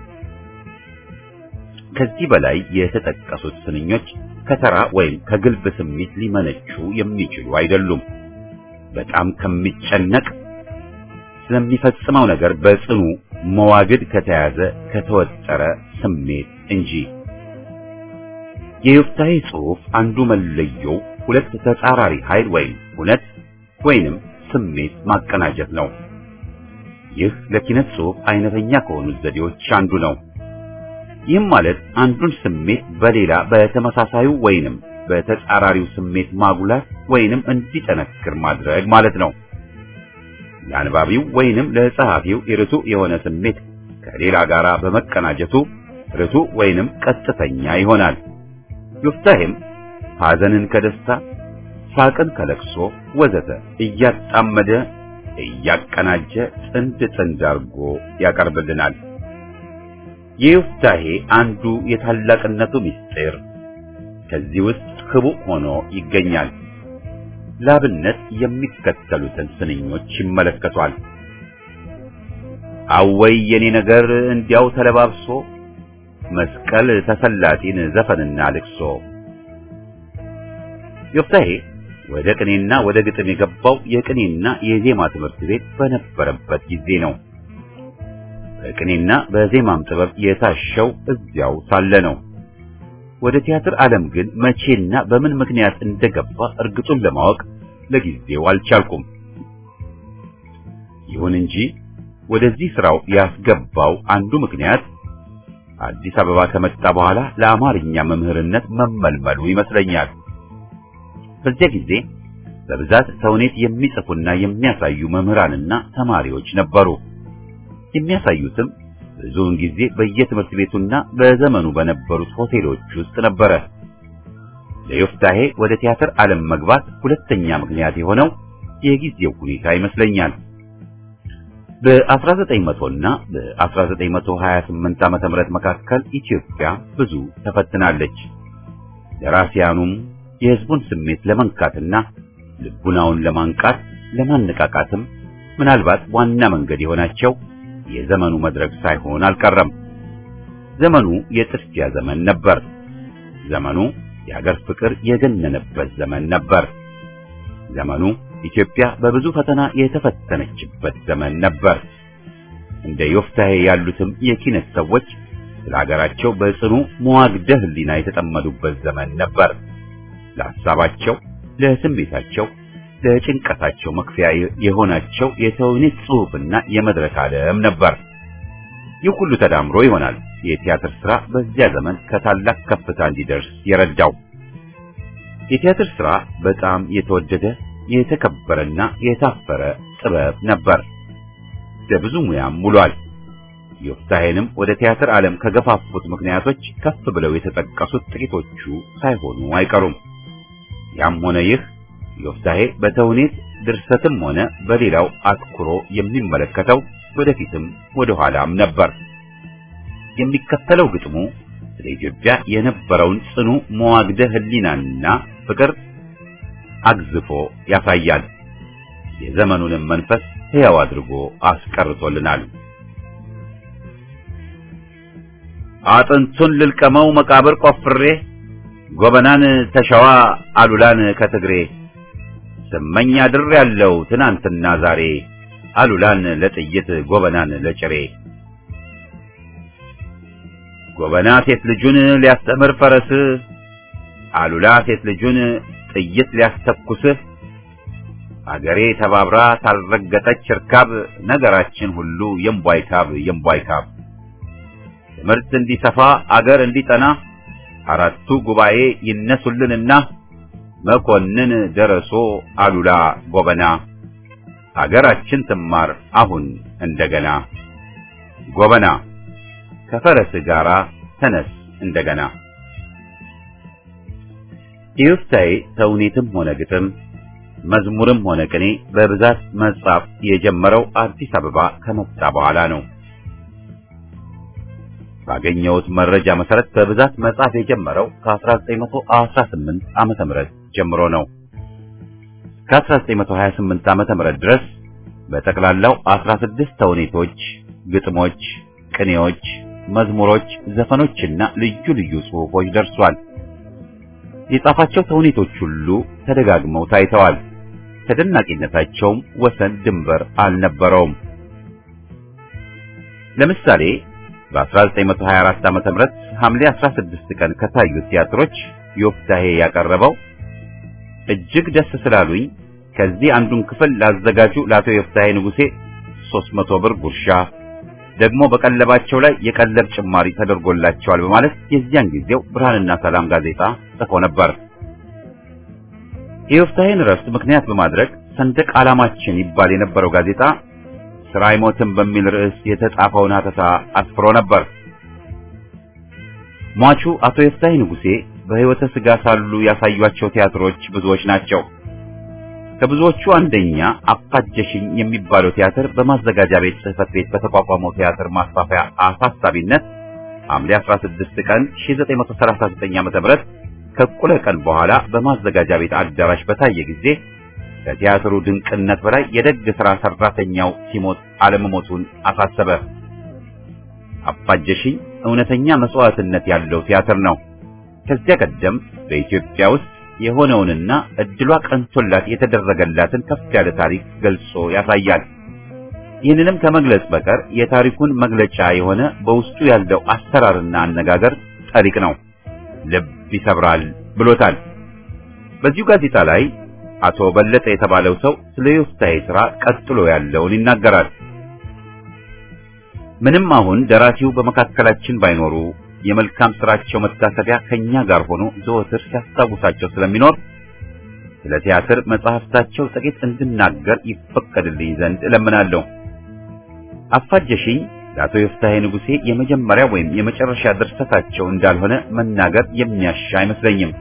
ከዚህ በላይ የተጠቀሱት ስንኞች ከተራ ወይም ከግልብ ስሜት ሊመነጩ የሚችሉ አይደሉም። በጣም ከሚጨነቅ ስለሚፈጽመው ነገር በጽኑ መዋግድ ከተያዘ ከተወጠረ ስሜት እንጂ። የዮፍታሔ ጽሑፍ አንዱ መለየው ሁለት ተጻራሪ ኃይል ወይም እውነት ወይንም ስሜት ማቀናጀት ነው። ይህ ለኪነት ጽሑፍ አይነተኛ ከሆኑት ዘዴዎች አንዱ ነው። ይህም ማለት አንዱን ስሜት በሌላ በተመሳሳዩ ወይንም በተጻራሪው ስሜት ማጉላት ወይንም እንዲጠነክር ማድረግ ማለት ነው። ለአንባቢው ወይንም ለጸሐፊው ርቱዕ የሆነ ስሜት ከሌላ ጋር በመቀናጀቱ ርቱዕ ወይንም ቀጥተኛ ይሆናል። ዮፍታሔም ሐዘንን ከደስታ፣ ሳቅን ከለቅሶ ወዘተ እያጣመደ እያቀናጀ ጥንድ ጥንድ አድርጎ ያቀርብልናል። የዮፍታሔ አንዱ የታላቅነቱ ምስጢር ከዚህ ውስጥ ህቡዕ ሆኖ ይገኛል። ላብነት የሚከተሉትን ስንኞች ይመለከቷል። አወይ የኔ ነገር እንዲያው ተለባብሶ፣ መስቀል ተሰላጢን ዘፈንና ልቅሶ። ዮፍታሔ ወደ ቅኔና ወደ ግጥም የገባው የቅኔና የዜማ ትምህርት ቤት በነበረበት ጊዜ ነው። በቅኔና በዜማም ጥበብ የታሸው እዚያው ሳለ ነው። ወደ ቲያትር ዓለም ግን መቼና በምን ምክንያት እንደገባ እርግጡን ለማወቅ ለጊዜው አልቻልኩም። ይሁን እንጂ ወደዚህ ስራው ያስገባው አንዱ ምክንያት አዲስ አበባ ከመጣ በኋላ ለአማርኛ መምህርነት መመልመሉ ይመስለኛል። በዚያ ጊዜ በብዛት ተውኔት የሚጽፉና የሚያሳዩ መምህራንና ተማሪዎች ነበሩ። የሚያሳዩትም ብዙውን ጊዜ በየትምህርት ቤቱና በዘመኑ በነበሩት ሆቴሎች ውስጥ ነበረ። ለዮፍታሔ ወደ ቲያትር ዓለም መግባት ሁለተኛ ምክንያት የሆነው የጊዜው ሁኔታ ይመስለኛል። በ1900 እና በ1928 ዓመተ ምህረት መካከል ኢትዮጵያ ብዙ ተፈትናለች። ደራሲያኑም የሕዝቡን ስሜት ለመንካትና ልቡናውን ለማንቃት ለማነቃቃትም ምናልባት ዋና መንገድ የሆናቸው የዘመኑ መድረክ ሳይሆን አልቀረም። ዘመኑ የጥድፊያ ዘመን ነበር። ዘመኑ የሀገር ፍቅር የገነነበት ዘመን ነበር። ዘመኑ ኢትዮጵያ በብዙ ፈተና የተፈተነችበት ዘመን ነበር። እንደ ዮፍታሔ ያሉትም የኪነት ሰዎች ስለ ሀገራቸው በጽኑ መዋግደ ሕሊና የተጠመዱበት ዘመን ነበር። ለሐሳባቸው፣ ለስሜታቸው፣ ለጭንቀታቸው መክፈያ የሆናቸው የተውኔት ጽሑፍና የመድረክ ዓለም ነበር። ይህ ሁሉ ተዳምሮ ይሆናል የቲያትር ሥራ በዚያ ዘመን ከታላቅ ከፍታ እንዲደርስ የረዳው። የቲያትር ሥራ በጣም የተወደደ የተከበረና የታፈረ ጥበብ ነበር። ለብዙ ሙያም ውሏል። ዮፍታሔንም ወደ ቲያትር ዓለም ከገፋፉት ምክንያቶች ከፍ ብለው የተጠቀሱት ጥቂቶቹ ሳይሆኑ አይቀሩም። ያም ሆነ ይህ ዮፍታሔ በተውኔት ድርሰትም ሆነ በሌላው አትኩሮ የሚመለከተው ወደፊትም ወደ ኋላም ነበር። የሚከተለው ግጥሙ ስለ ኢትዮጵያ የነበረውን ጽኑ መዋግደ ሕሊናና ፍቅር አግዝፎ ያሳያል። የዘመኑንም መንፈስ ሕያው አድርጎ አስቀርቶልናል። አጥንቱን ልልቀመው መቃብር ቆፍሬ ጎበናን ተሸዋ አሉላን ከትግሬ ስመኝ አድሬያለሁ ትናንትና ዛሬ አሉላን ለጥይት ጎበናን ለጭሬ ጎበና ሴት ልጁን ሊያስተምር ፈረስ አሉላ ሴት ልጁን ጥይት ሊያስተኩስ አገሬ ተባብራ ታልረገጠች ርካብ ነገራችን ሁሉ የምቧይካብ የምቧይካብ ትምህርት እንዲሰፋ አገር እንዲጠና አራቱ ጉባኤ ይነሱልንና መኮንን ደረሶ አሉላ ጎበና አገራችን ትማር አሁን እንደገና ጎበና ከፈረስ ጋራ ተነስ እንደገና። ዮፍታሔ ተውኔትም ሆነ ግጥም መዝሙርም ሆነ ቅኔ በብዛት መጻፍ የጀመረው አዲስ አበባ ከመጣ በኋላ ነው። ባገኘሁት መረጃ መሰረት በብዛት መጻፍ የጀመረው ከ1918 ዓመተ ምህረት ጀምሮ ነው። ከ1928 ዓመተ ምህረት ድረስ በጠቅላላው 16 ተውኔቶች፣ ግጥሞች፣ ቅኔዎች፣ መዝሙሮች፣ ዘፈኖችና ልዩ ልዩ ጽሑፎች ደርሷል። የጻፋቸው ተውኔቶች ሁሉ ተደጋግመው ታይተዋል። ተደናቂነታቸውም ወሰን ድንበር አልነበረውም። ለምሳሌ በ1924 ዓመተ ምህረት ሐምሌ 16 ቀን ከታዩት ቲያትሮች ዮፍታሔ ያቀረበው እጅግ ደስ ስላሉኝ ከዚህ አንዱን ክፍል ላዘጋጁ ለአቶ ዮፍታሔ ንጉሴ 300 ብር ጉርሻ ደግሞ በቀለባቸው ላይ የቀለብ ጭማሪ ተደርጎላቸዋል በማለት የዚያን ጊዜው ብርሃንና ሰላም ጋዜጣ ጽፎ ነበር። የዮፍታሔን ረፍት ምክንያት በማድረግ ሰንደቅ ዓላማችን ይባል የነበረው ጋዜጣ ስራ አይሞትም በሚል ርዕስ የተጻፈውን ሐተታ አስፍሮ ነበር። ሟቹ አቶ ዮፍታሔ ንጉሴ በሕይወተ ሥጋ ሳሉ ያሳዩአቸው ቲያትሮች ብዙዎች ናቸው። ከብዙዎቹ አንደኛ አፋጀሽኝ የሚባለው ቲያትር በማዘጋጃ ቤት ጽሕፈት ቤት በተቋቋመው ቲያትር ማስፋፊያ አሳሳቢነት ሐምሌ 16 ቀን 1939 ዓ.ም ከእኩለ ቀን በኋላ በማዘጋጃ ቤት አዳራሽ በታየ ጊዜ ከቲያትሩ ድንቅነት በላይ የደግ ሥራ ሰራተኛው ሲሞት አለመሞቱን አሳሰበ። አፋጀሽኝ እውነተኛ መስዋዕትነት ያለው ቲያትር ነው። ከዚያ ቀደም በኢትዮጵያ ውስጥ የሆነውንና እድሏ ቀንቶላት የተደረገላትን ከፍ ያለ ታሪክ ገልጾ ያሳያል። ይህንንም ከመግለጽ በቀር የታሪኩን መግለጫ የሆነ በውስጡ ያለው አሰራርና አነጋገር ጠሪቅ ነው፣ ልብ ይሰብራል ብሎታል። በዚሁ ጋዜጣ ላይ አቶ በለጠ የተባለው ሰው ስለ ዮፍታሔ ሥራ ቀጥሎ ያለውን ይናገራል። ምንም አሁን ደራሲው በመካከላችን ባይኖሩ የመልካም ሥራቸው መታሰቢያ ከኛ ጋር ሆኖ ዘወትር ሲያስታውሳቸው ስለሚኖር ስለ ቲያትር መጽሐፍታቸው ጥቂት እንድናገር ይፈቀድልኝ ዘንድ እለምናለሁ። አፋጀሽኝ ለአቶ ዮፍታሔ ንጉሴ የመጀመሪያ ወይም የመጨረሻ ድርሰታቸው እንዳልሆነ መናገር የሚያሻ አይመስለኝም።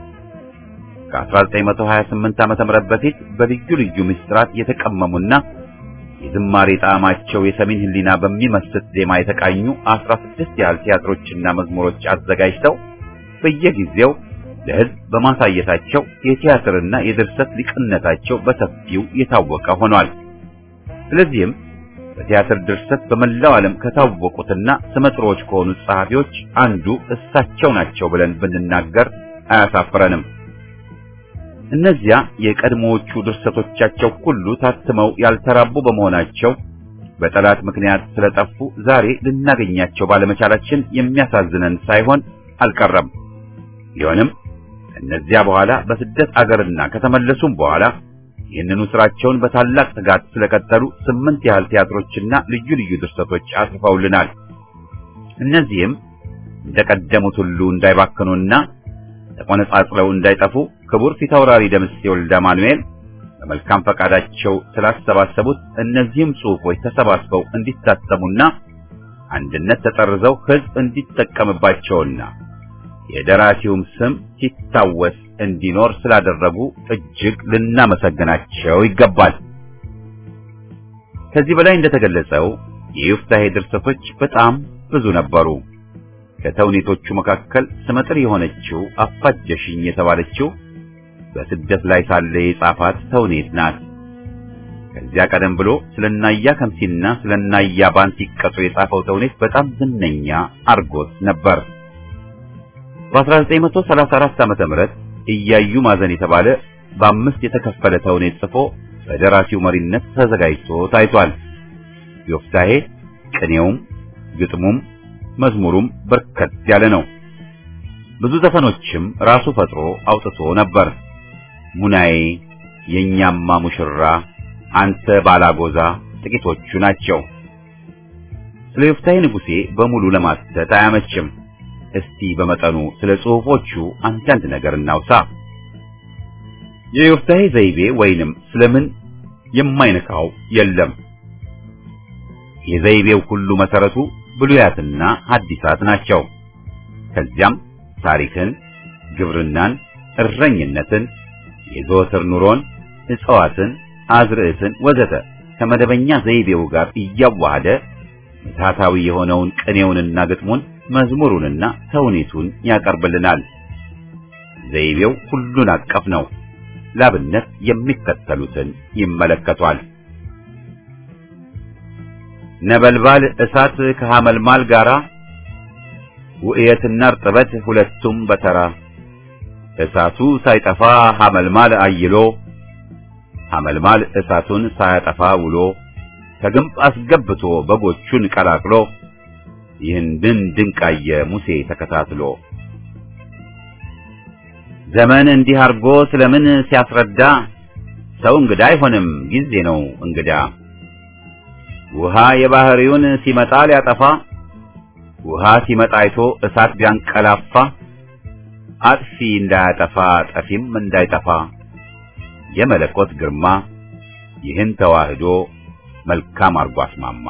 ከ1928 ዓመተ ምህረት በፊት በልዩ ልዩ ምስጢራት የተቀመሙና የዝማሬ ጣዕማቸው የሰሜን ሕሊና በሚመስል ዜማ የተቃኙ 16 ያህል ቲያትሮችና መዝሙሮች አዘጋጅተው በየጊዜው ለሕዝብ በማሳየታቸው የቲያትርና የድርሰት ሊቅነታቸው በሰፊው የታወቀ ሆኗል። ስለዚህም በቲያትር ድርሰት በመላው ዓለም ከታወቁትና ስመጥሮች ከሆኑ ጸሐፊዎች አንዱ እሳቸው ናቸው ብለን ብንናገር አያሳፍረንም። እነዚያ የቀድሞዎቹ ድርሰቶቻቸው ሁሉ ታትመው ያልተራቡ በመሆናቸው በጠላት ምክንያት ስለጠፉ ዛሬ ልናገኛቸው ባለመቻላችን የሚያሳዝነን ሳይሆን አልቀረም። ቢሆንም እነዚያ በኋላ በስደት አገርና ከተመለሱም በኋላ ይህንኑ ስራቸውን በታላቅ ትጋት ስለቀጠሉ 8 ያህል ቲያትሮችና ልዩ ልዩ ድርሰቶች አጽፈውልናል። እነዚህም እንደቀደሙት ሁሉ እንዳይባክኑና ተቆነጻጽለው እንዳይጠፉ ክቡር ፊታውራሪ ደምሴ ወልደ ማኑኤል በመልካም ፈቃዳቸው ስላሰባሰቡት እነዚህም ጽሑፎች ተሰባስበው እንዲታተሙና አንድነት ተጠርዘው ሕዝብ እንዲጠቀምባቸውና የደራሲውም ስም ሲታወስ እንዲኖር ስላደረጉ እጅግ ልናመሰግናቸው ይገባል። ከዚህ በላይ እንደተገለጸው የዮፍታሔ ድርሰቶች በጣም ብዙ ነበሩ። ከተውኔቶቹ መካከል ስመጥር የሆነችው አፋጀሽኝ የተባለችው በስደት ላይ ሳለ የጻፋት ተውኔት ናት። ከዚያ ቀደም ብሎ ስለናያ ከምሲና ስለናያ ባንቲቀጡ የጻፈው ተውኔት በጣም ዝነኛ አርጎት ነበር። በ1934 ዓመተ ምህረት እያዩ ማዘን የተባለ በአምስት የተከፈለ ተውኔት ጽፎ በደራሲው መሪነት ተዘጋጅቶ ታይቷል። ዮፍታሔ ቅኔውም ግጥሙም መዝሙሩም በርከት ያለ ነው። ብዙ ዘፈኖችም ራሱ ፈጥሮ አውጥቶ ነበር። ሙናዬ፣ የኛማ ሙሽራ፣ አንተ ባላጎዛ ጥቂቶቹ ናቸው። ስለ ዮፍታሔ ንጉሴ በሙሉ ለማስተት አያመችም። እስቲ በመጠኑ ስለ ጽሑፎቹ አንዳንድ ነገር እናውሳ። የዮፍታሔ ዘይቤ ወይንም ስለምን የማይነካው የለም። የዘይቤው ሁሉ መሰረቱ ብሉያትና ሐዲሳት ናቸው። ከዚያም ታሪክን፣ ግብርናን፣ እረኝነትን፣ የዘወትር ኑሮን፣ እጽዋትን፣ አዝርዕትን ወዘተ ከመደበኛ ዘይቤው ጋር እያዋሃደ ምትሃታዊ የሆነውን ቅኔውንና ግጥሙን መዝሙሩንና ተውኔቱን ያቀርብልናል። ዘይቤው ሁሉን አቀፍ ነው። ላብነት የሚከተሉትን ይመለከቷል። ነበልባል እሳት ከሐመልማል ጋራ ውእየትና እርጥበት ሁለቱም በተራ እሳቱ ሳይጠፋ ሐመልማል አይሎ ሐመልማል እሳቱን ሳያጠፋ ውሎ ከግንብ አስገብቶ በጎቹን ቀላቅሎ ይህን ድንቃየ ሙሴ ተከታትሎ ዘመን እንዲህ አርጎ ስለምን ሲያስረዳ ሰው እንግዳ አይሆንም ጊዜ ነው እንግዳ ውሃ የባህሪውን ሲመጣ ሊያጠፋ ውሃ ሲመጣ አይቶ እሳት ቢያንቀላፋ አጥፊ እንዳያጠፋ ጠፊም እንዳይጠፋ የመለኮት ግርማ ይህን ተዋህዶ መልካም አርጎ አስማማ።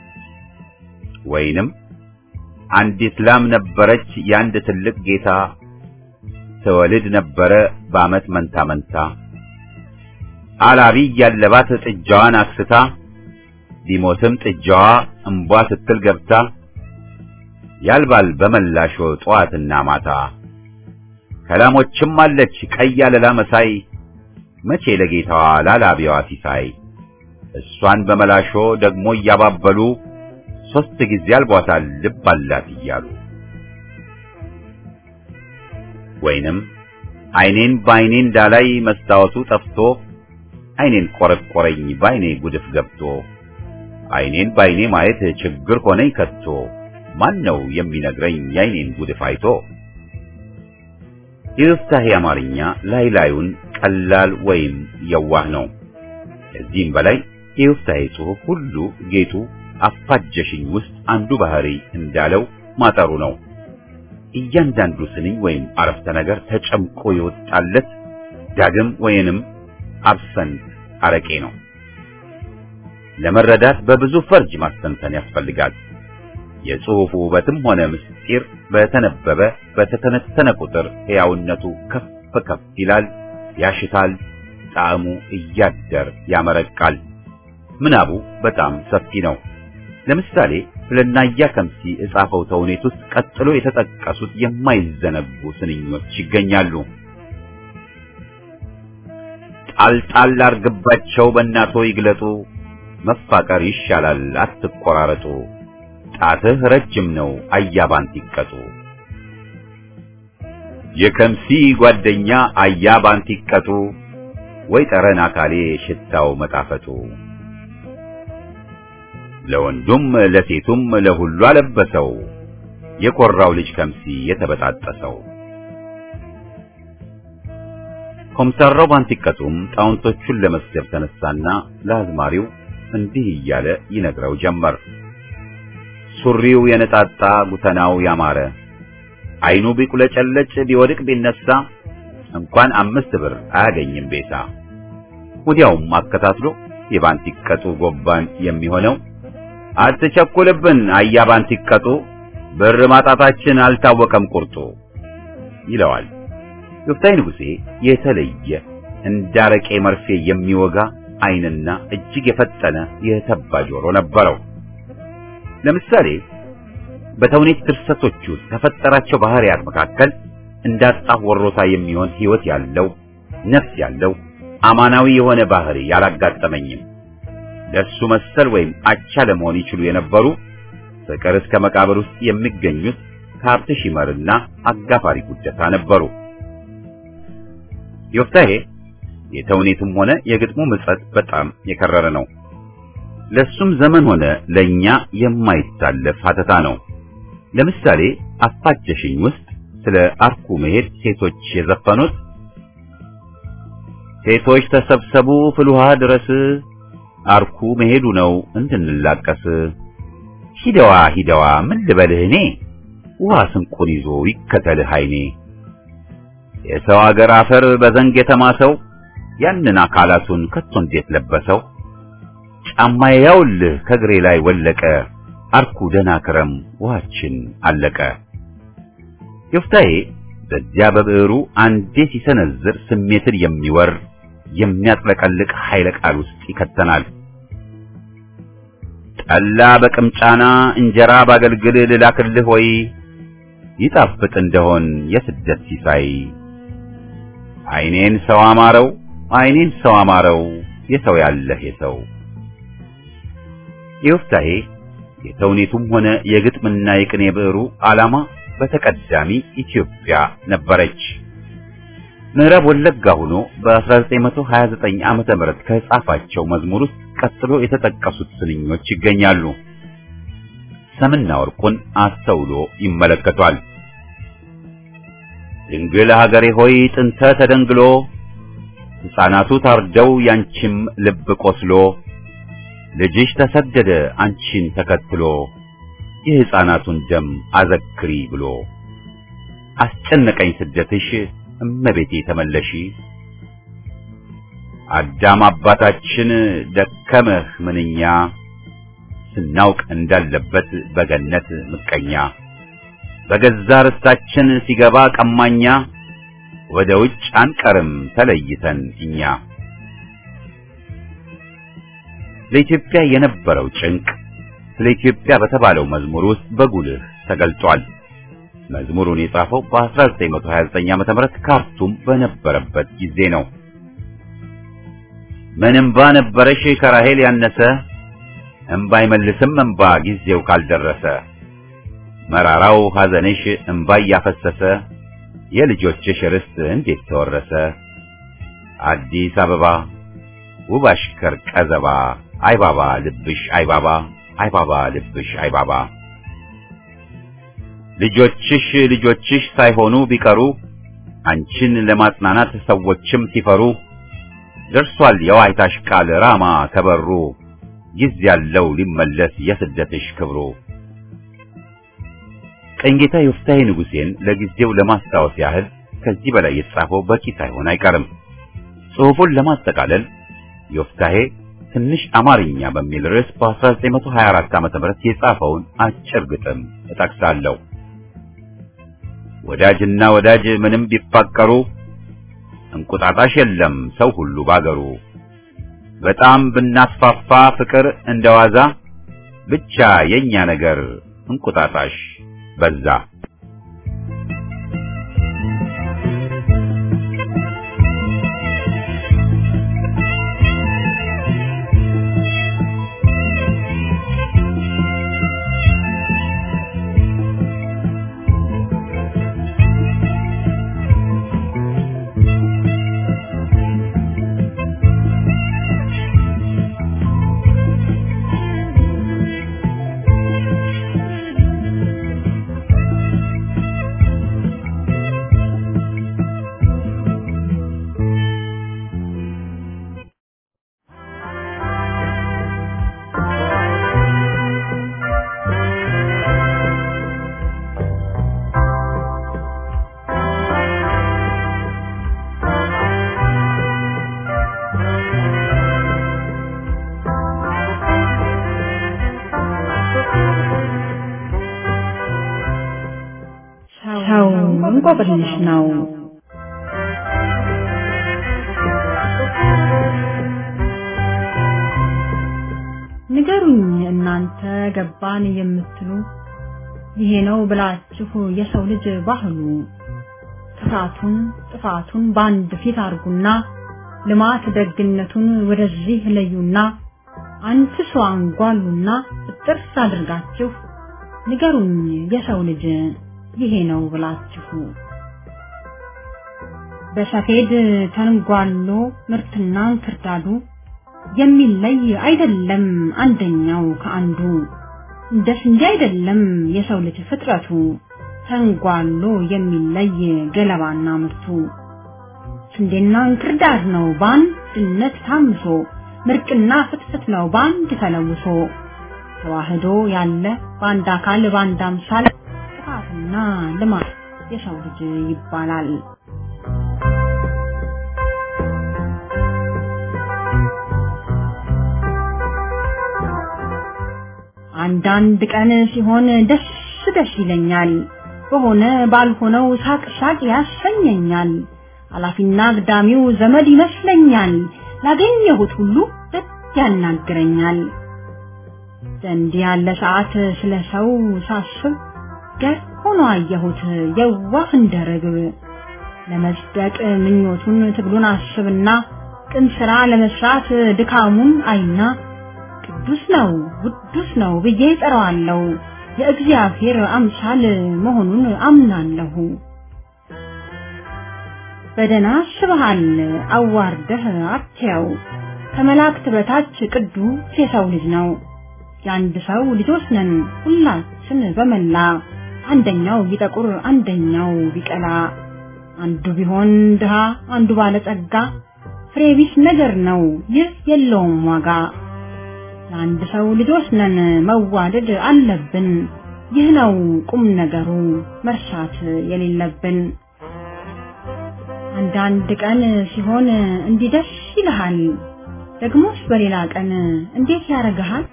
ወይንም አንዲት ላም ነበረች የአንድ ትልቅ ጌታ ተወልድ ነበረ በዓመት መንታ መንታ አላቢ ያለባት ጥጃዋን አክስታ ቢሞትም ጥጃዋ እንቧ ስትል ገብታ ያልባል በመላሾ ጧትና ማታ ከላሞችም አለች ቀይ አለላ መሳይ መቼ ለጌታዋ ላላቢዋ ሲሳይ እሷን በመላሾ ደግሞ እያባበሉ 3 ጊዜ አልቧታል ልብ አላት እያሉ ወይንም አይኔን ባይኔ እንዳላይ መስታወቱ ጠፍቶ አይኔን ቆረቆረኝ ባይኔ ጉድፍ ገብቶ አይኔን ባይኔ ማየት ችግር ሆነኝ ከቶ ማን ነው የሚነግረኝ የአይኔን ጉድፍ አይቶ። የዮፍታሔ አማርኛ ላይላዩን ቀላል ወይም የዋህ ነው። ከዚህም በላይ የዮፍታሔ ጽሑፍ ሁሉ ጌጡ አፋጀሽኝ ውስጥ አንዱ ባህሪ እንዳለው ማጠሩ ነው። እያንዳንዱ ስንኝ ወይም አረፍተ ነገር ተጨምቆ ይወጣለት ዳግም ወይንም አብሰንት አረቄ ነው። ለመረዳት በብዙ ፈርጅ ማስተንተን ያስፈልጋል። የጽሑፉ ውበትም ሆነ ምስጢር በተነበበ በተተነተነ ቁጥር ሕያውነቱ ከፍ ከፍ ይላል፣ ያሽታል፣ ጣዕሙ እያደር ያመረቃል። ምናቡ በጣም ሰፊ ነው። ለምሳሌ ስለናያ ከምሲ የጻፈው ተውኔት ውስጥ ቀጥሎ የተጠቀሱት የማይዘነጉ ስንኞች ይገኛሉ። ጣልጣል አርግባቸው በእናቶ ይግለጡ መፋቀር ይሻላል አትቆራረጡ ጣትህ ረጅም ነው አያባንት ይቀጡ የከምሲ ጓደኛ አያባንት ይቀጡ ወይ ጠረን አካሌ ሽታው መጣፈጡ ለወንዱም ለሴቱም ለሁሉ አለበሰው የቆራው ልጅ ከምሲ የተበጣጠሰው። ኮምሳራው ባንቲቀጡም ጣውንቶቹን ለመስደብ ተነሳና ለአዝማሪው እንዲህ እያለ ይነግረው ጀመር። ሱሪው የነጣጣ ጉተናው ያማረ አይኑ ቢቁለጨለጭ ቢወድቅ ቢነሳ እንኳን 5 ብር አያገኝም ቤሳ። ወዲያውም አከታትሎ የባንቲቀጡ ጎባን የሚሆነው አትቸኩልብን አያ ባንቲቀጡ ብር ማጣታችን አልታወቀም ቁርጡ ይለዋል። ዮፍታሔ ንጉሴ የተለየ እንዳረቄ መርፌ የሚወጋ አይንና እጅግ የፈጠነ የተባ ጆሮ ነበረው። ለምሳሌ በተውኔት ድርሰቶቹ ከፈጠራቸው ባህሪያት መካከል እንዳጣፍ ወሮታ የሚሆን ሕይወት ያለው ነፍስ ያለው አማናዊ የሆነ ባህሪ ያላጋጠመኝም ለሱ መሰል ወይም አቻ ለመሆን ይችሉ የነበሩ ፍቅር እስከ መቃብር ውስጥ የሚገኙት ሀብት ሺመርና አጋፋሪ ጉደታ ነበሩ። ዮፍታሔ የተውኔቱም ሆነ የግጥሙ ምጸት በጣም የከረረ ነው። ለሱም ዘመን ሆነ ለኛ የማይታለፍ ሀተታ ነው። ለምሳሌ አፋጀሽኝ ውስጥ ስለ አርኩ መሄድ ሴቶች የዘፈኑት ሴቶች ተሰብሰቡ ፍልውሃ ድረስ አርኩ መሄዱ ነው እንድንላቀስ ሂደዋ ሂደዋ ምን ልበልህ እኔ ውሃ ስንቁን ይዞ ይከተልህ አይኔ የሰው አገር አፈር በዘንግ የተማሰው ያንን አካላቱን ከቶ እንዴት ለበሰው ጫማዬ ያውልህ ከግሬ ላይ ወለቀ አርኩ ደና ክረም ውሃችን አለቀ። ዮፍታሔ በዚያ በብዕሩ አንዴ ሲሰነዝር ስሜትን የሚወር የሚያጥለቀልቅ ኃይለ ቃል ውስጥ ይከተናል። ጠላ በቅምጫና እንጀራ ባገልግል ልላክልህ ወይ ይጣፍጥ እንደሆን የስደት ሲሳይ አይኔን ሰው አማረው አይኔን ሰው አማረው የሰው ያለህ የሰው። ዮፍታሔ የተውኔቱም ሆነ የግጥምና የቅኔ ብዕሩ ዓላማ በተቀዳሚ ኢትዮጵያ ነበረች። ምዕራብ ወለጋ ሆኖ በ1929 ዓመተ ምህረት ከጻፋቸው መዝሙር ውስጥ ቀጥሎ የተጠቀሱት ስንኞች ይገኛሉ። ሰምና ወርቁን አስተውሎ ይመለከቷል። ድንግል ሀገሬ ሆይ ጥንተ ተደንግሎ ሕፃናቱ ታርደው ያንቺም ልብ ቆስሎ ልጅሽ ተሰደደ አንቺን ተከትሎ የሕፃናቱን ደም አዘክሪ ብሎ አስጨነቀኝ ስደትሽ እመቤቴ ተመለሺ አዳም አባታችን ደከመህ ምንኛ ስናውቅ እንዳለበት በገነት ምቀኛ በገዛ ርስታችን ሲገባ ቀማኛ ወደ ውጭ አንቀርም ተለይተን እኛ። ለኢትዮጵያ የነበረው ጭንቅ ስለ ኢትዮጵያ በተባለው መዝሙር ውስጥ በጉልህ ተገልጿል። መዝሙሩን የጻፈው በ1929 ዓመተ ምህረት ካርቱም በነበረበት ጊዜ ነው። ምን እንባ ነበረሽ ከራሄል ያነሰ እንባ አይመልስም እንባ ጊዜው ካልደረሰ መራራው ሐዘንሽ እንባ ያፈሰሰ የልጆችሽ ርስት እንዴት ተወረሰ አዲስ አበባ ውብ አሽከር ቀዘባ አይባባ ልብሽ አይባባ አይባባ ልብሽ አይባባ ልጆችሽ ሳይሆኑ ቢቀሩ አንቺን ለማጽናናት ሰዎችም ሲፈሩ ደርሷል የዋይታሽ ቃል ራማ ከበሩ ጊዜ ያለው ሊመለስ የስደትሽ ክብሩ። ቀኝጌታ ዮፍታሔ ንጉሴን ለጊዜው ለማስታወስ ያህል ከዚህ በላይ የተጻፈው በቂ ሳይሆን አይቀርም። ጽሑፉን ለማጠቃለል ዮፍታሔ ትንሽ አማርኛ በሚል ርዕስ በ1924 ዓመተ ምህረት የጻፈውን አጭር ግጥም እጠቅሳለሁ። ወዳጅና ወዳጅ ምንም ቢፋቀሩ እንቁጣጣሽ የለም ሰው ሁሉ ባገሩ በጣም ብናስፋፋ ፍቅር እንደዋዛ ብቻ የኛ ነገር እንቁጣጣሽ በዛ። እንቆቅልሽ ነው። ንገሩኝ እናንተ ገባን የምትሉ ይሄ ነው ብላችሁ የሰው ልጅ ባህሉ ጥፋቱን ባንድ ፊት አርጉና ልማት ደግነቱን ወደዚህ ለዩና አንትሶ አንጓሉና ጥርስ አድርጋችሁ ንገሩኝ የሰው ልጅ ይሄ ነው ብላችሁ። በሰፌድ ተንጓሎ ምርትና እንክርዳዱ የሚለይ አይደለም አንደኛው ከአንዱ። እንደ ስንዴ አይደለም የሰው ልጅ ፍጥረቱ ተንጓሎ የሚለይ ገለባና ምርቱ። ስንዴና እንክርዳድ ነው በአንድነት ታምሶ ምርቅና ፍትፍት ነው በአንድ ተለውሶ። ተዋህዶ ያለ በአንድ አካል በአንድ አምሳል ጥፋትና ልማት የሰው ልጅ ይባላል። አንዳንድ ቀን ሲሆን ደስ ደስ ይለኛል በሆነ ባልሆነው ሳቅ ሳቅ ያሰኘኛል። አላፊና አግዳሚው ዘመድ ይመስለኛል ላገኘሁት ሁሉ ደስ ያናግረኛል። ዘንድ ያለ ሰዓት ስለሰው ሳስብ ገር ሆኖ አየሁት የዋህ እንደርግብ። ለመጽደቅ ምኞቱን ትግሉን አስብና ቅን ስራ ለመስራት ድካሙን አይና ቅዱስ ነው ውዱስ ነው ብዬ ጠራዋለሁ የእግዚአብሔር አምሳል መሆኑን አምናለሁ። በደና አስበሃል አዋርደህ አትየው ከመላእክት በታች ቅዱስ የሰው ልጅ ነው። የአንድ ሰው ልጆች ነን ሁላችን በመላ አንደኛው ቢጠቁር አንደኛው ቢቀላ አንዱ ቢሆን ድሃ አንዱ ባለጸጋ ፍሬ ቢስ ነገር ነው ይህ የለውም ዋጋ። የአንድ ሰው ልጆች ነን መዋደድ አለብን ይህ ነው ቁም ነገሩ መርሳት የሌለብን። አንዳንድ ቀን ሲሆን እንዲደስ ይልሃል ደግሞስ በሌላ ቀን እንዴት ያረጋሃል?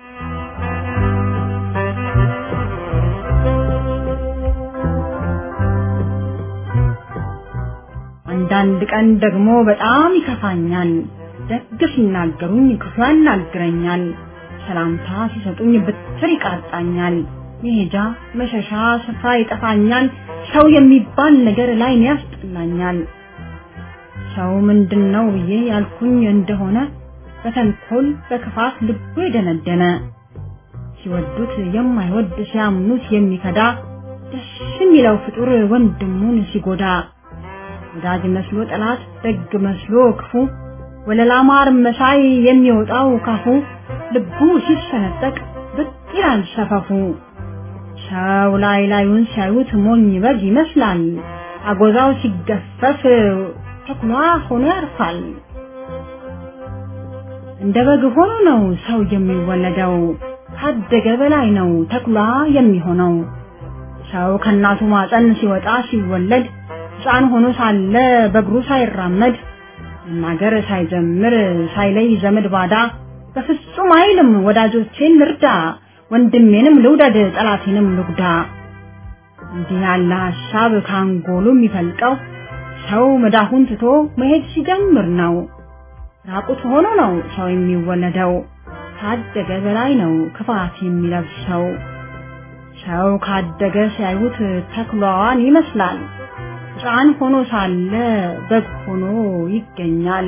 አንዳንድ ቀን ደግሞ በጣም ይከፋኛል ደግ ሲናገሩኝ ክፉ ያናግረኛል። ሰላምታ ሲሰጡኝ ብትር ይቃጣኛል መሄጃ መሸሻ ስፍራ ይጠፋኛል። ሰው የሚባል ነገር ላይ ያስጠላኛል። ሰው ምንድነው ብዬ ያልኩኝ እንደሆነ በተንኮል በክፋት ልቡ የደነደነ ሲወዱት የማይወድ ሲያምኑት የሚከዳ ደስ የሚለው ፍጡር ወንድሙን ሲጎዳ ወዳጅ መስሎ ጠላት ደግ መስሎ ክፉ ወለላ ማር መሳይ የሚወጣው ካፉ ልቡ ሲሰነጠቅ ብቅ ይላል ሰፈፉ። ሰው ላይ ላዩን ሲያዩት ሞኝ በግ ይመስላል አጎዛው ሲገፈፍ ተኩላ ሆኖ ያርፋል። እንደ በግ ሆኖ ነው ሰው የሚወለደው ካደገ በላይ ነው ተኩላ የሚሆነው። ሰው ከእናቱ ማፀን ሲወጣ ሲወለድ ሕፃን ሆኖ ሳለ በእግሩ ሳይራመድ መናገር ሳይጀምር ሳይለይ ዘመድ ባዳ በፍጹም አይልም ወዳጆቼን ልርዳ ወንድሜንም ልውደድ ጠላቴንም ልጉዳ። እንዲህ ያለ ሐሳብ ካንጎሉ የሚፈልቀው ሰው መዳፉን ትቶ መሄድ ሲጀምር ነው። ራቁት ሆኖ ነው ሰው የሚወለደው ካደገ በላይ ነው ክፋት የሚለብሰው። ሰው ካደገ ሲያዩት ተኩላዋን ይመስላል ሕፃን ሆኖ ሳለ በግ ሆኖ ይገኛል።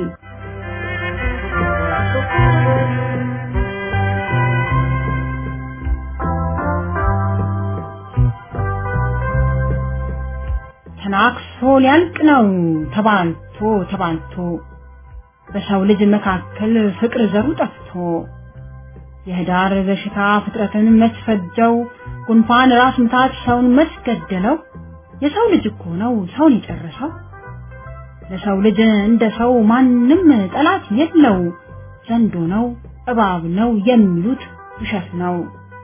ተናክሶ ሊያልቅ ነው ተባልቶ ተባልቶ በሰው ልጅ መካከል ፍቅር ዘሩ ጠፍቶ። የህዳር በሽታ ፍጥረትን መስፈጀው ጉንፋን ራስ ምታት ሰውን መስገደለው። የሰው ልጅ እኮ ነው ሰውን የጨረሰው። ለሰው ልጅ እንደ ሰው ማንም ጠላት የለው ዘንዶ ነው እባብ ነው የሚሉት ውሸት ነው።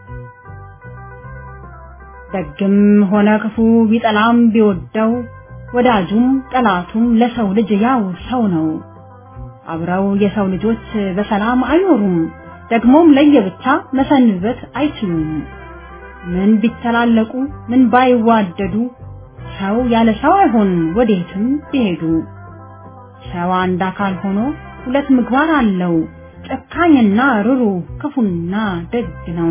ደግም ሆነ ክፉ ቢጠላም ቢወደው ወዳጁም ጠላቱም ለሰው ልጅ ያው ሰው ነው። አብረው የሰው ልጆች በሰላም አይኖሩም ደግሞም ለየብቻ መሰንበት አይችሉም። ምን ቢተላለቁ ምን ባይዋደዱ ሰው ያለ ሰው አይሆን ወዴትም ቢሄዱ። ሰው አንድ አካል ሆኖ ሁለት ምግባር አለው ጨካኝና ሩሩ ክፉና ደግ ነው።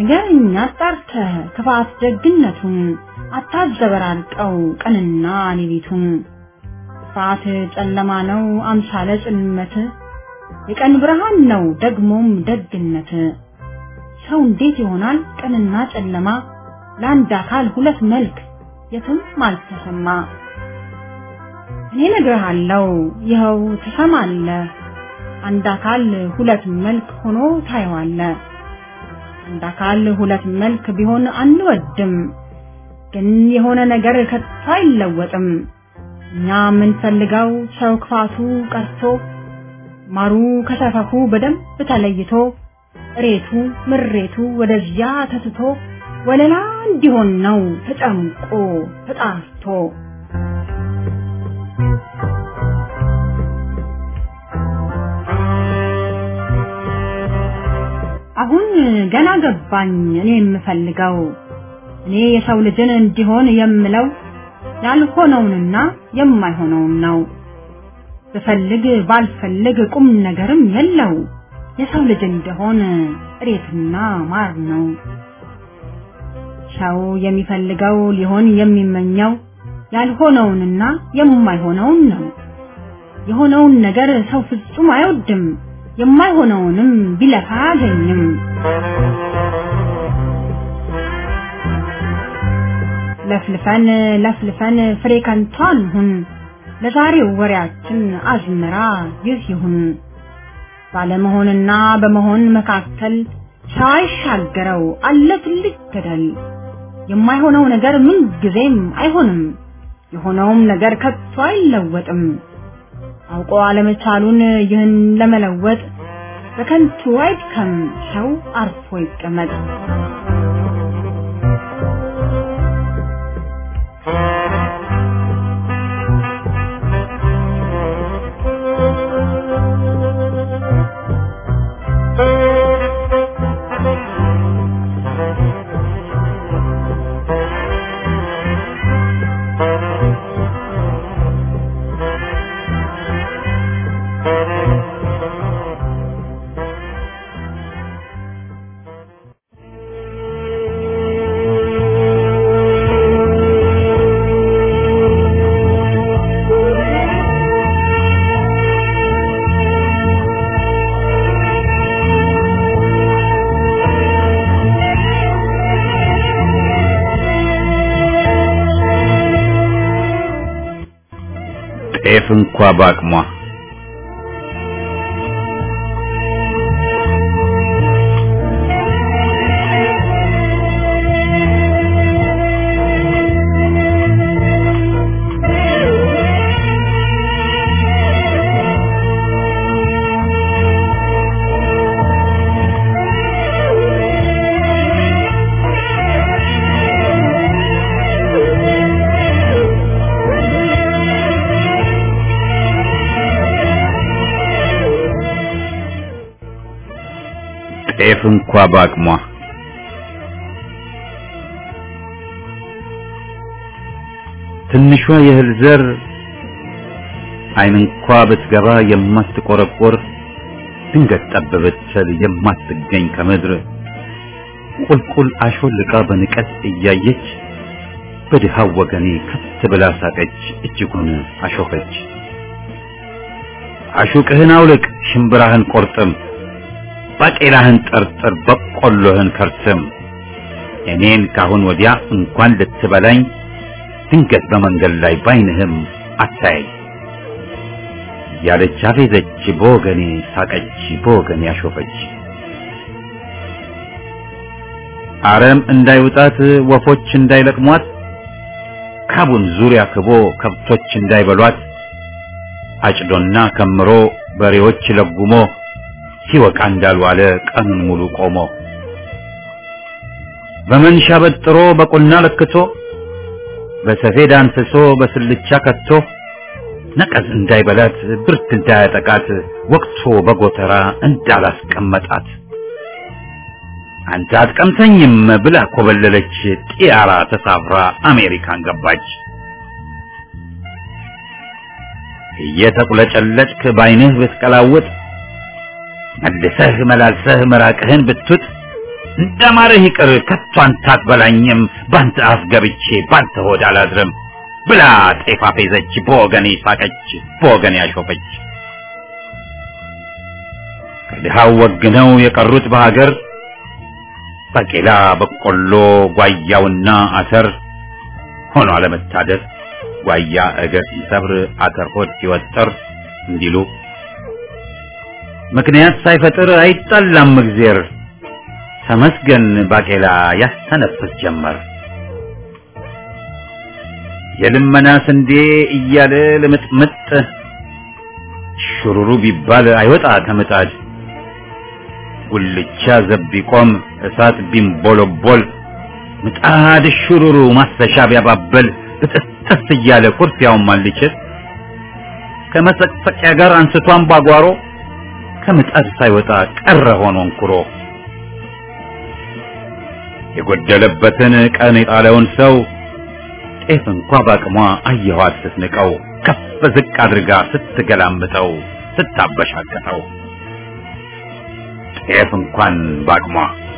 ንገረኛ አጣርተህ ክፋት ደግነቱን አታዘበራርቀው ቀንና ሌሊቱን ክፋት ጨለማ ነው አምሳለ ጽልመት የቀን ብርሃን ነው ደግሞም ደግነት ሰው እንዴት ይሆናል ቀንና ጨለማ ለአንድ አካል ሁለት መልክ የትም አልተሰማ እኔ ነግርሃለሁ ይኸው ትሰማለህ አንድ አካል ሁለት መልክ ሆኖ ታየዋለህ አንድ አካል ሁለት መልክ ቢሆን አንወድም ግን የሆነ ነገር ከቶ አይለወጥም እኛ የምንፈልገው ሰው ክፋቱ ቀርቶ ማሩ ከሰፈፉ በደንብ ተለይቶ ሬቱ ምሬቱ ወደዚያ ተትቶ ወለላ እንዲሆን ነው ተጨምቆ ተጣርቶ አሁን ገና ገባኝ እኔ የምፈልገው እኔ የሰው ልጅን እንዲሆን የምለው ያልሆነውንና የማይሆነውን ነው በፈልግ ባልፈልግ ቁም ነገርም የለው የሰው ልጅ እንደሆነ እሬትና ማር ነው ሰው የሚፈልገው ሊሆን የሚመኘው ያልሆነውንና የማይሆነውን ነው የሆነውን ነገር ሰው ፍጹም አይወድም የማይሆነውንም ቢለፋ አያገኝም ለፍልፈን ፍሬ ከንቷን ሁን ለዛሬው ወሬያችን አዝመራ ይህ ይሁን ባለመሆንና በመሆን መካከል ሳይሻገረው አለ ትልቅ ገደል የማይሆነው ነገር ምን ጊዜም አይሆንም የሆነውም ነገር ከቶ አይለወጥም አውቆ አለመቻሉን ይህን ለመለወጥ በከንቱ አይድከም ሰው አርፎ ይቀመጥ ጤፍ እንኳ ባቅሟ ጤፍ እንኳ ባቅሟ ትንሿ የእህል ዘር አይን እንኳ ብትገባ የማትቆረቆር ድንገት ጠብ ብትል የማትገኝ ከምድር ቁልቁል አሾልቃ በንቀት እያየች በድሃው ወገኔ ከት ብላ ሳቀች እጅጉን አሾፈች አሹቅህን አውልቅ ሽምብራህን ቆርጥም ባቄላህን ጠርጥር በቆሎህን ከርትም እኔን ካሁን ወዲያ እንኳን ልትበላኝ ድንገት በመንገድ ላይ ባይንህም አታይ ያለች አፌዘች በወገኔ ሳቀች በወገኔ አሾፈች አረም እንዳይውጣት ወፎች እንዳይለቅሟት ካቡን ዙሪያ ክቦ ከብቶች እንዳይበሏት አጭዶና ከምሮ በሬዎች ለጉሞ ሲወቃ እንዳልዋለ ቀኑን ሙሉ ቆሞ በመንሻ በጥሮ በቁና ለክቶ በሰፌድ አንስሶ በስልቻ ከቶ ነቀዝ እንዳይበላት ብርት እንዳያጠቃት ወቅቶ በጎተራ እንዳላስቀመጣት አንተ አትቀምተኝም ብላ ኮበለለች ጢያራ ተሳፍራ አሜሪካን ገባች እየተቁለጨለጭክ ባይንህ ብትቀላውጥ መልሰህ መላልሰህ መራቅህን ብትውጥ እንደማርህ ይቅር ከቶ አንተ አትበላኝም ባንተ አፍ ገብቼ ባንተ ሆድ አላድርም ብላ ጤፍ አፌዘች በወገኔ ሳቀች በወገኔ አሾፈች። ከድሃው ወግነው የቀሩት በሀገር ባቄላ በቆሎ ጓያውና አተር ሆኖ አለመታደር ጓያ እግር ሲሰብር አተር ሆድ ሲወጠር እንዲሉ ምክንያት ሳይፈጥር አይጣላም እግዜር ተመስገን ባቄላ ያስተነፍስ ጀመር። የልመና ስንዴ እያለ ልምጥምጥ ሽሩሩ ቢባል አይወጣ ከምጣድ ጉልቻ ዘቢቆም እሳት ቢንቦለቦል ምጣድ ሽሩሩ ማስተሻ ቢያባበል ብጥስጥስ እያለ ኩርፊያውን ማልችት ከመሰቅሰቂያ ጋር አንስቷን ባጓሮ ከምጣድ ሳይወጣ ቀረ ሆኖ እንኩሮ። የጎደለበትን ቀን የጣለውን ሰው ጤፍ እንኳ ባቅሟ አየኋት ስትንቀው ከፍ ዝቅ አድርጋ ስትገላምጠው ስታበሻቀጠው ጤፍ እንኳን ባቅሟ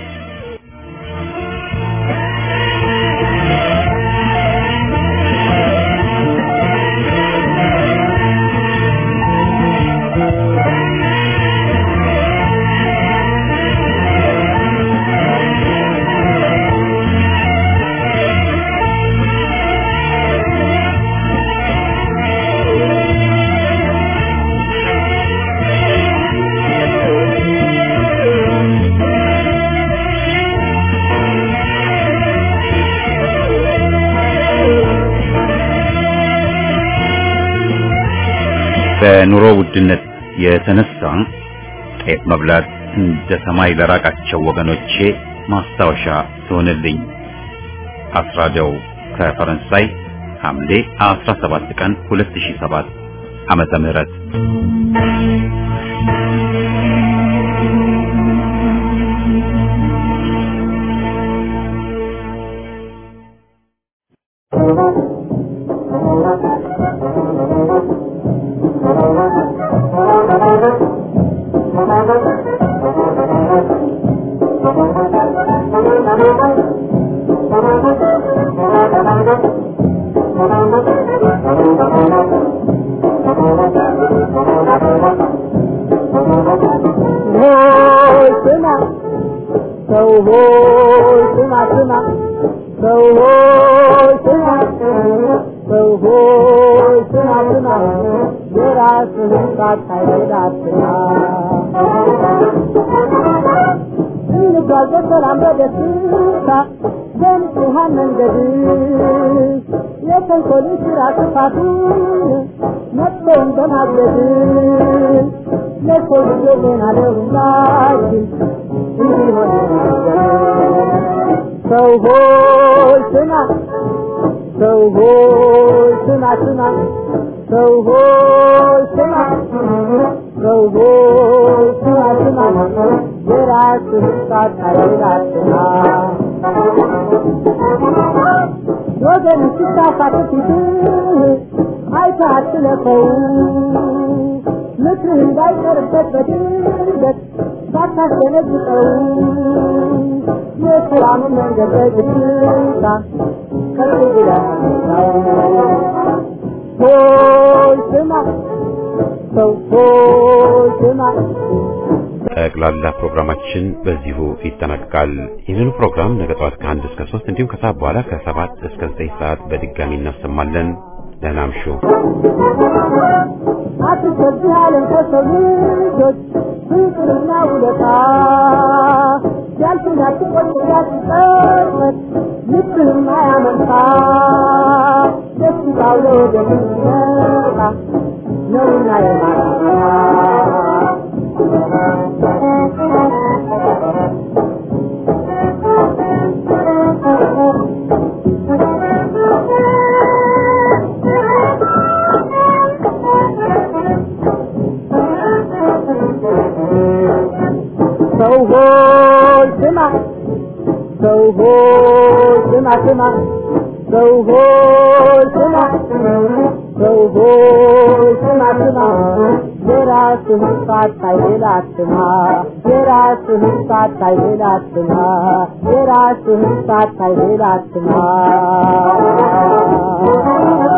በኑሮ ውድነት የተነሳ ጤፍ መብላት እንደ ሰማይ ለራቃቸው ወገኖቼ ማስታወሻ ትሆንልኝ። አስራደው ከፈረንሳይ ሐምሌ 17 ቀን 2007 ዓመተ ምህረት። ጠቅላላ ፕሮግራማችን በዚሁ ይጠናቀቃል። ይህንን ፕሮግራም ነገ ጠዋት ከ1 እስከ 3 እንዲሁም ከሰዓት በኋላ ከ7 እስከ 9 ሰዓት በድጋሚ እናሰማለን። ደህና እምሹ። አትሰብሃለን ከሰውጆች ፍቅርና ውለታ ያልኩናት ቆጥራት ጠርመት ልብህም አያመንታ ደስታው ለወገን ይመጣ ነውና የማታ የራስህን ሳታይ ሌላ አትማ የራስህን ሳታይ ሌላ አትማ የራስህን ሳታይ ሌላ አትማ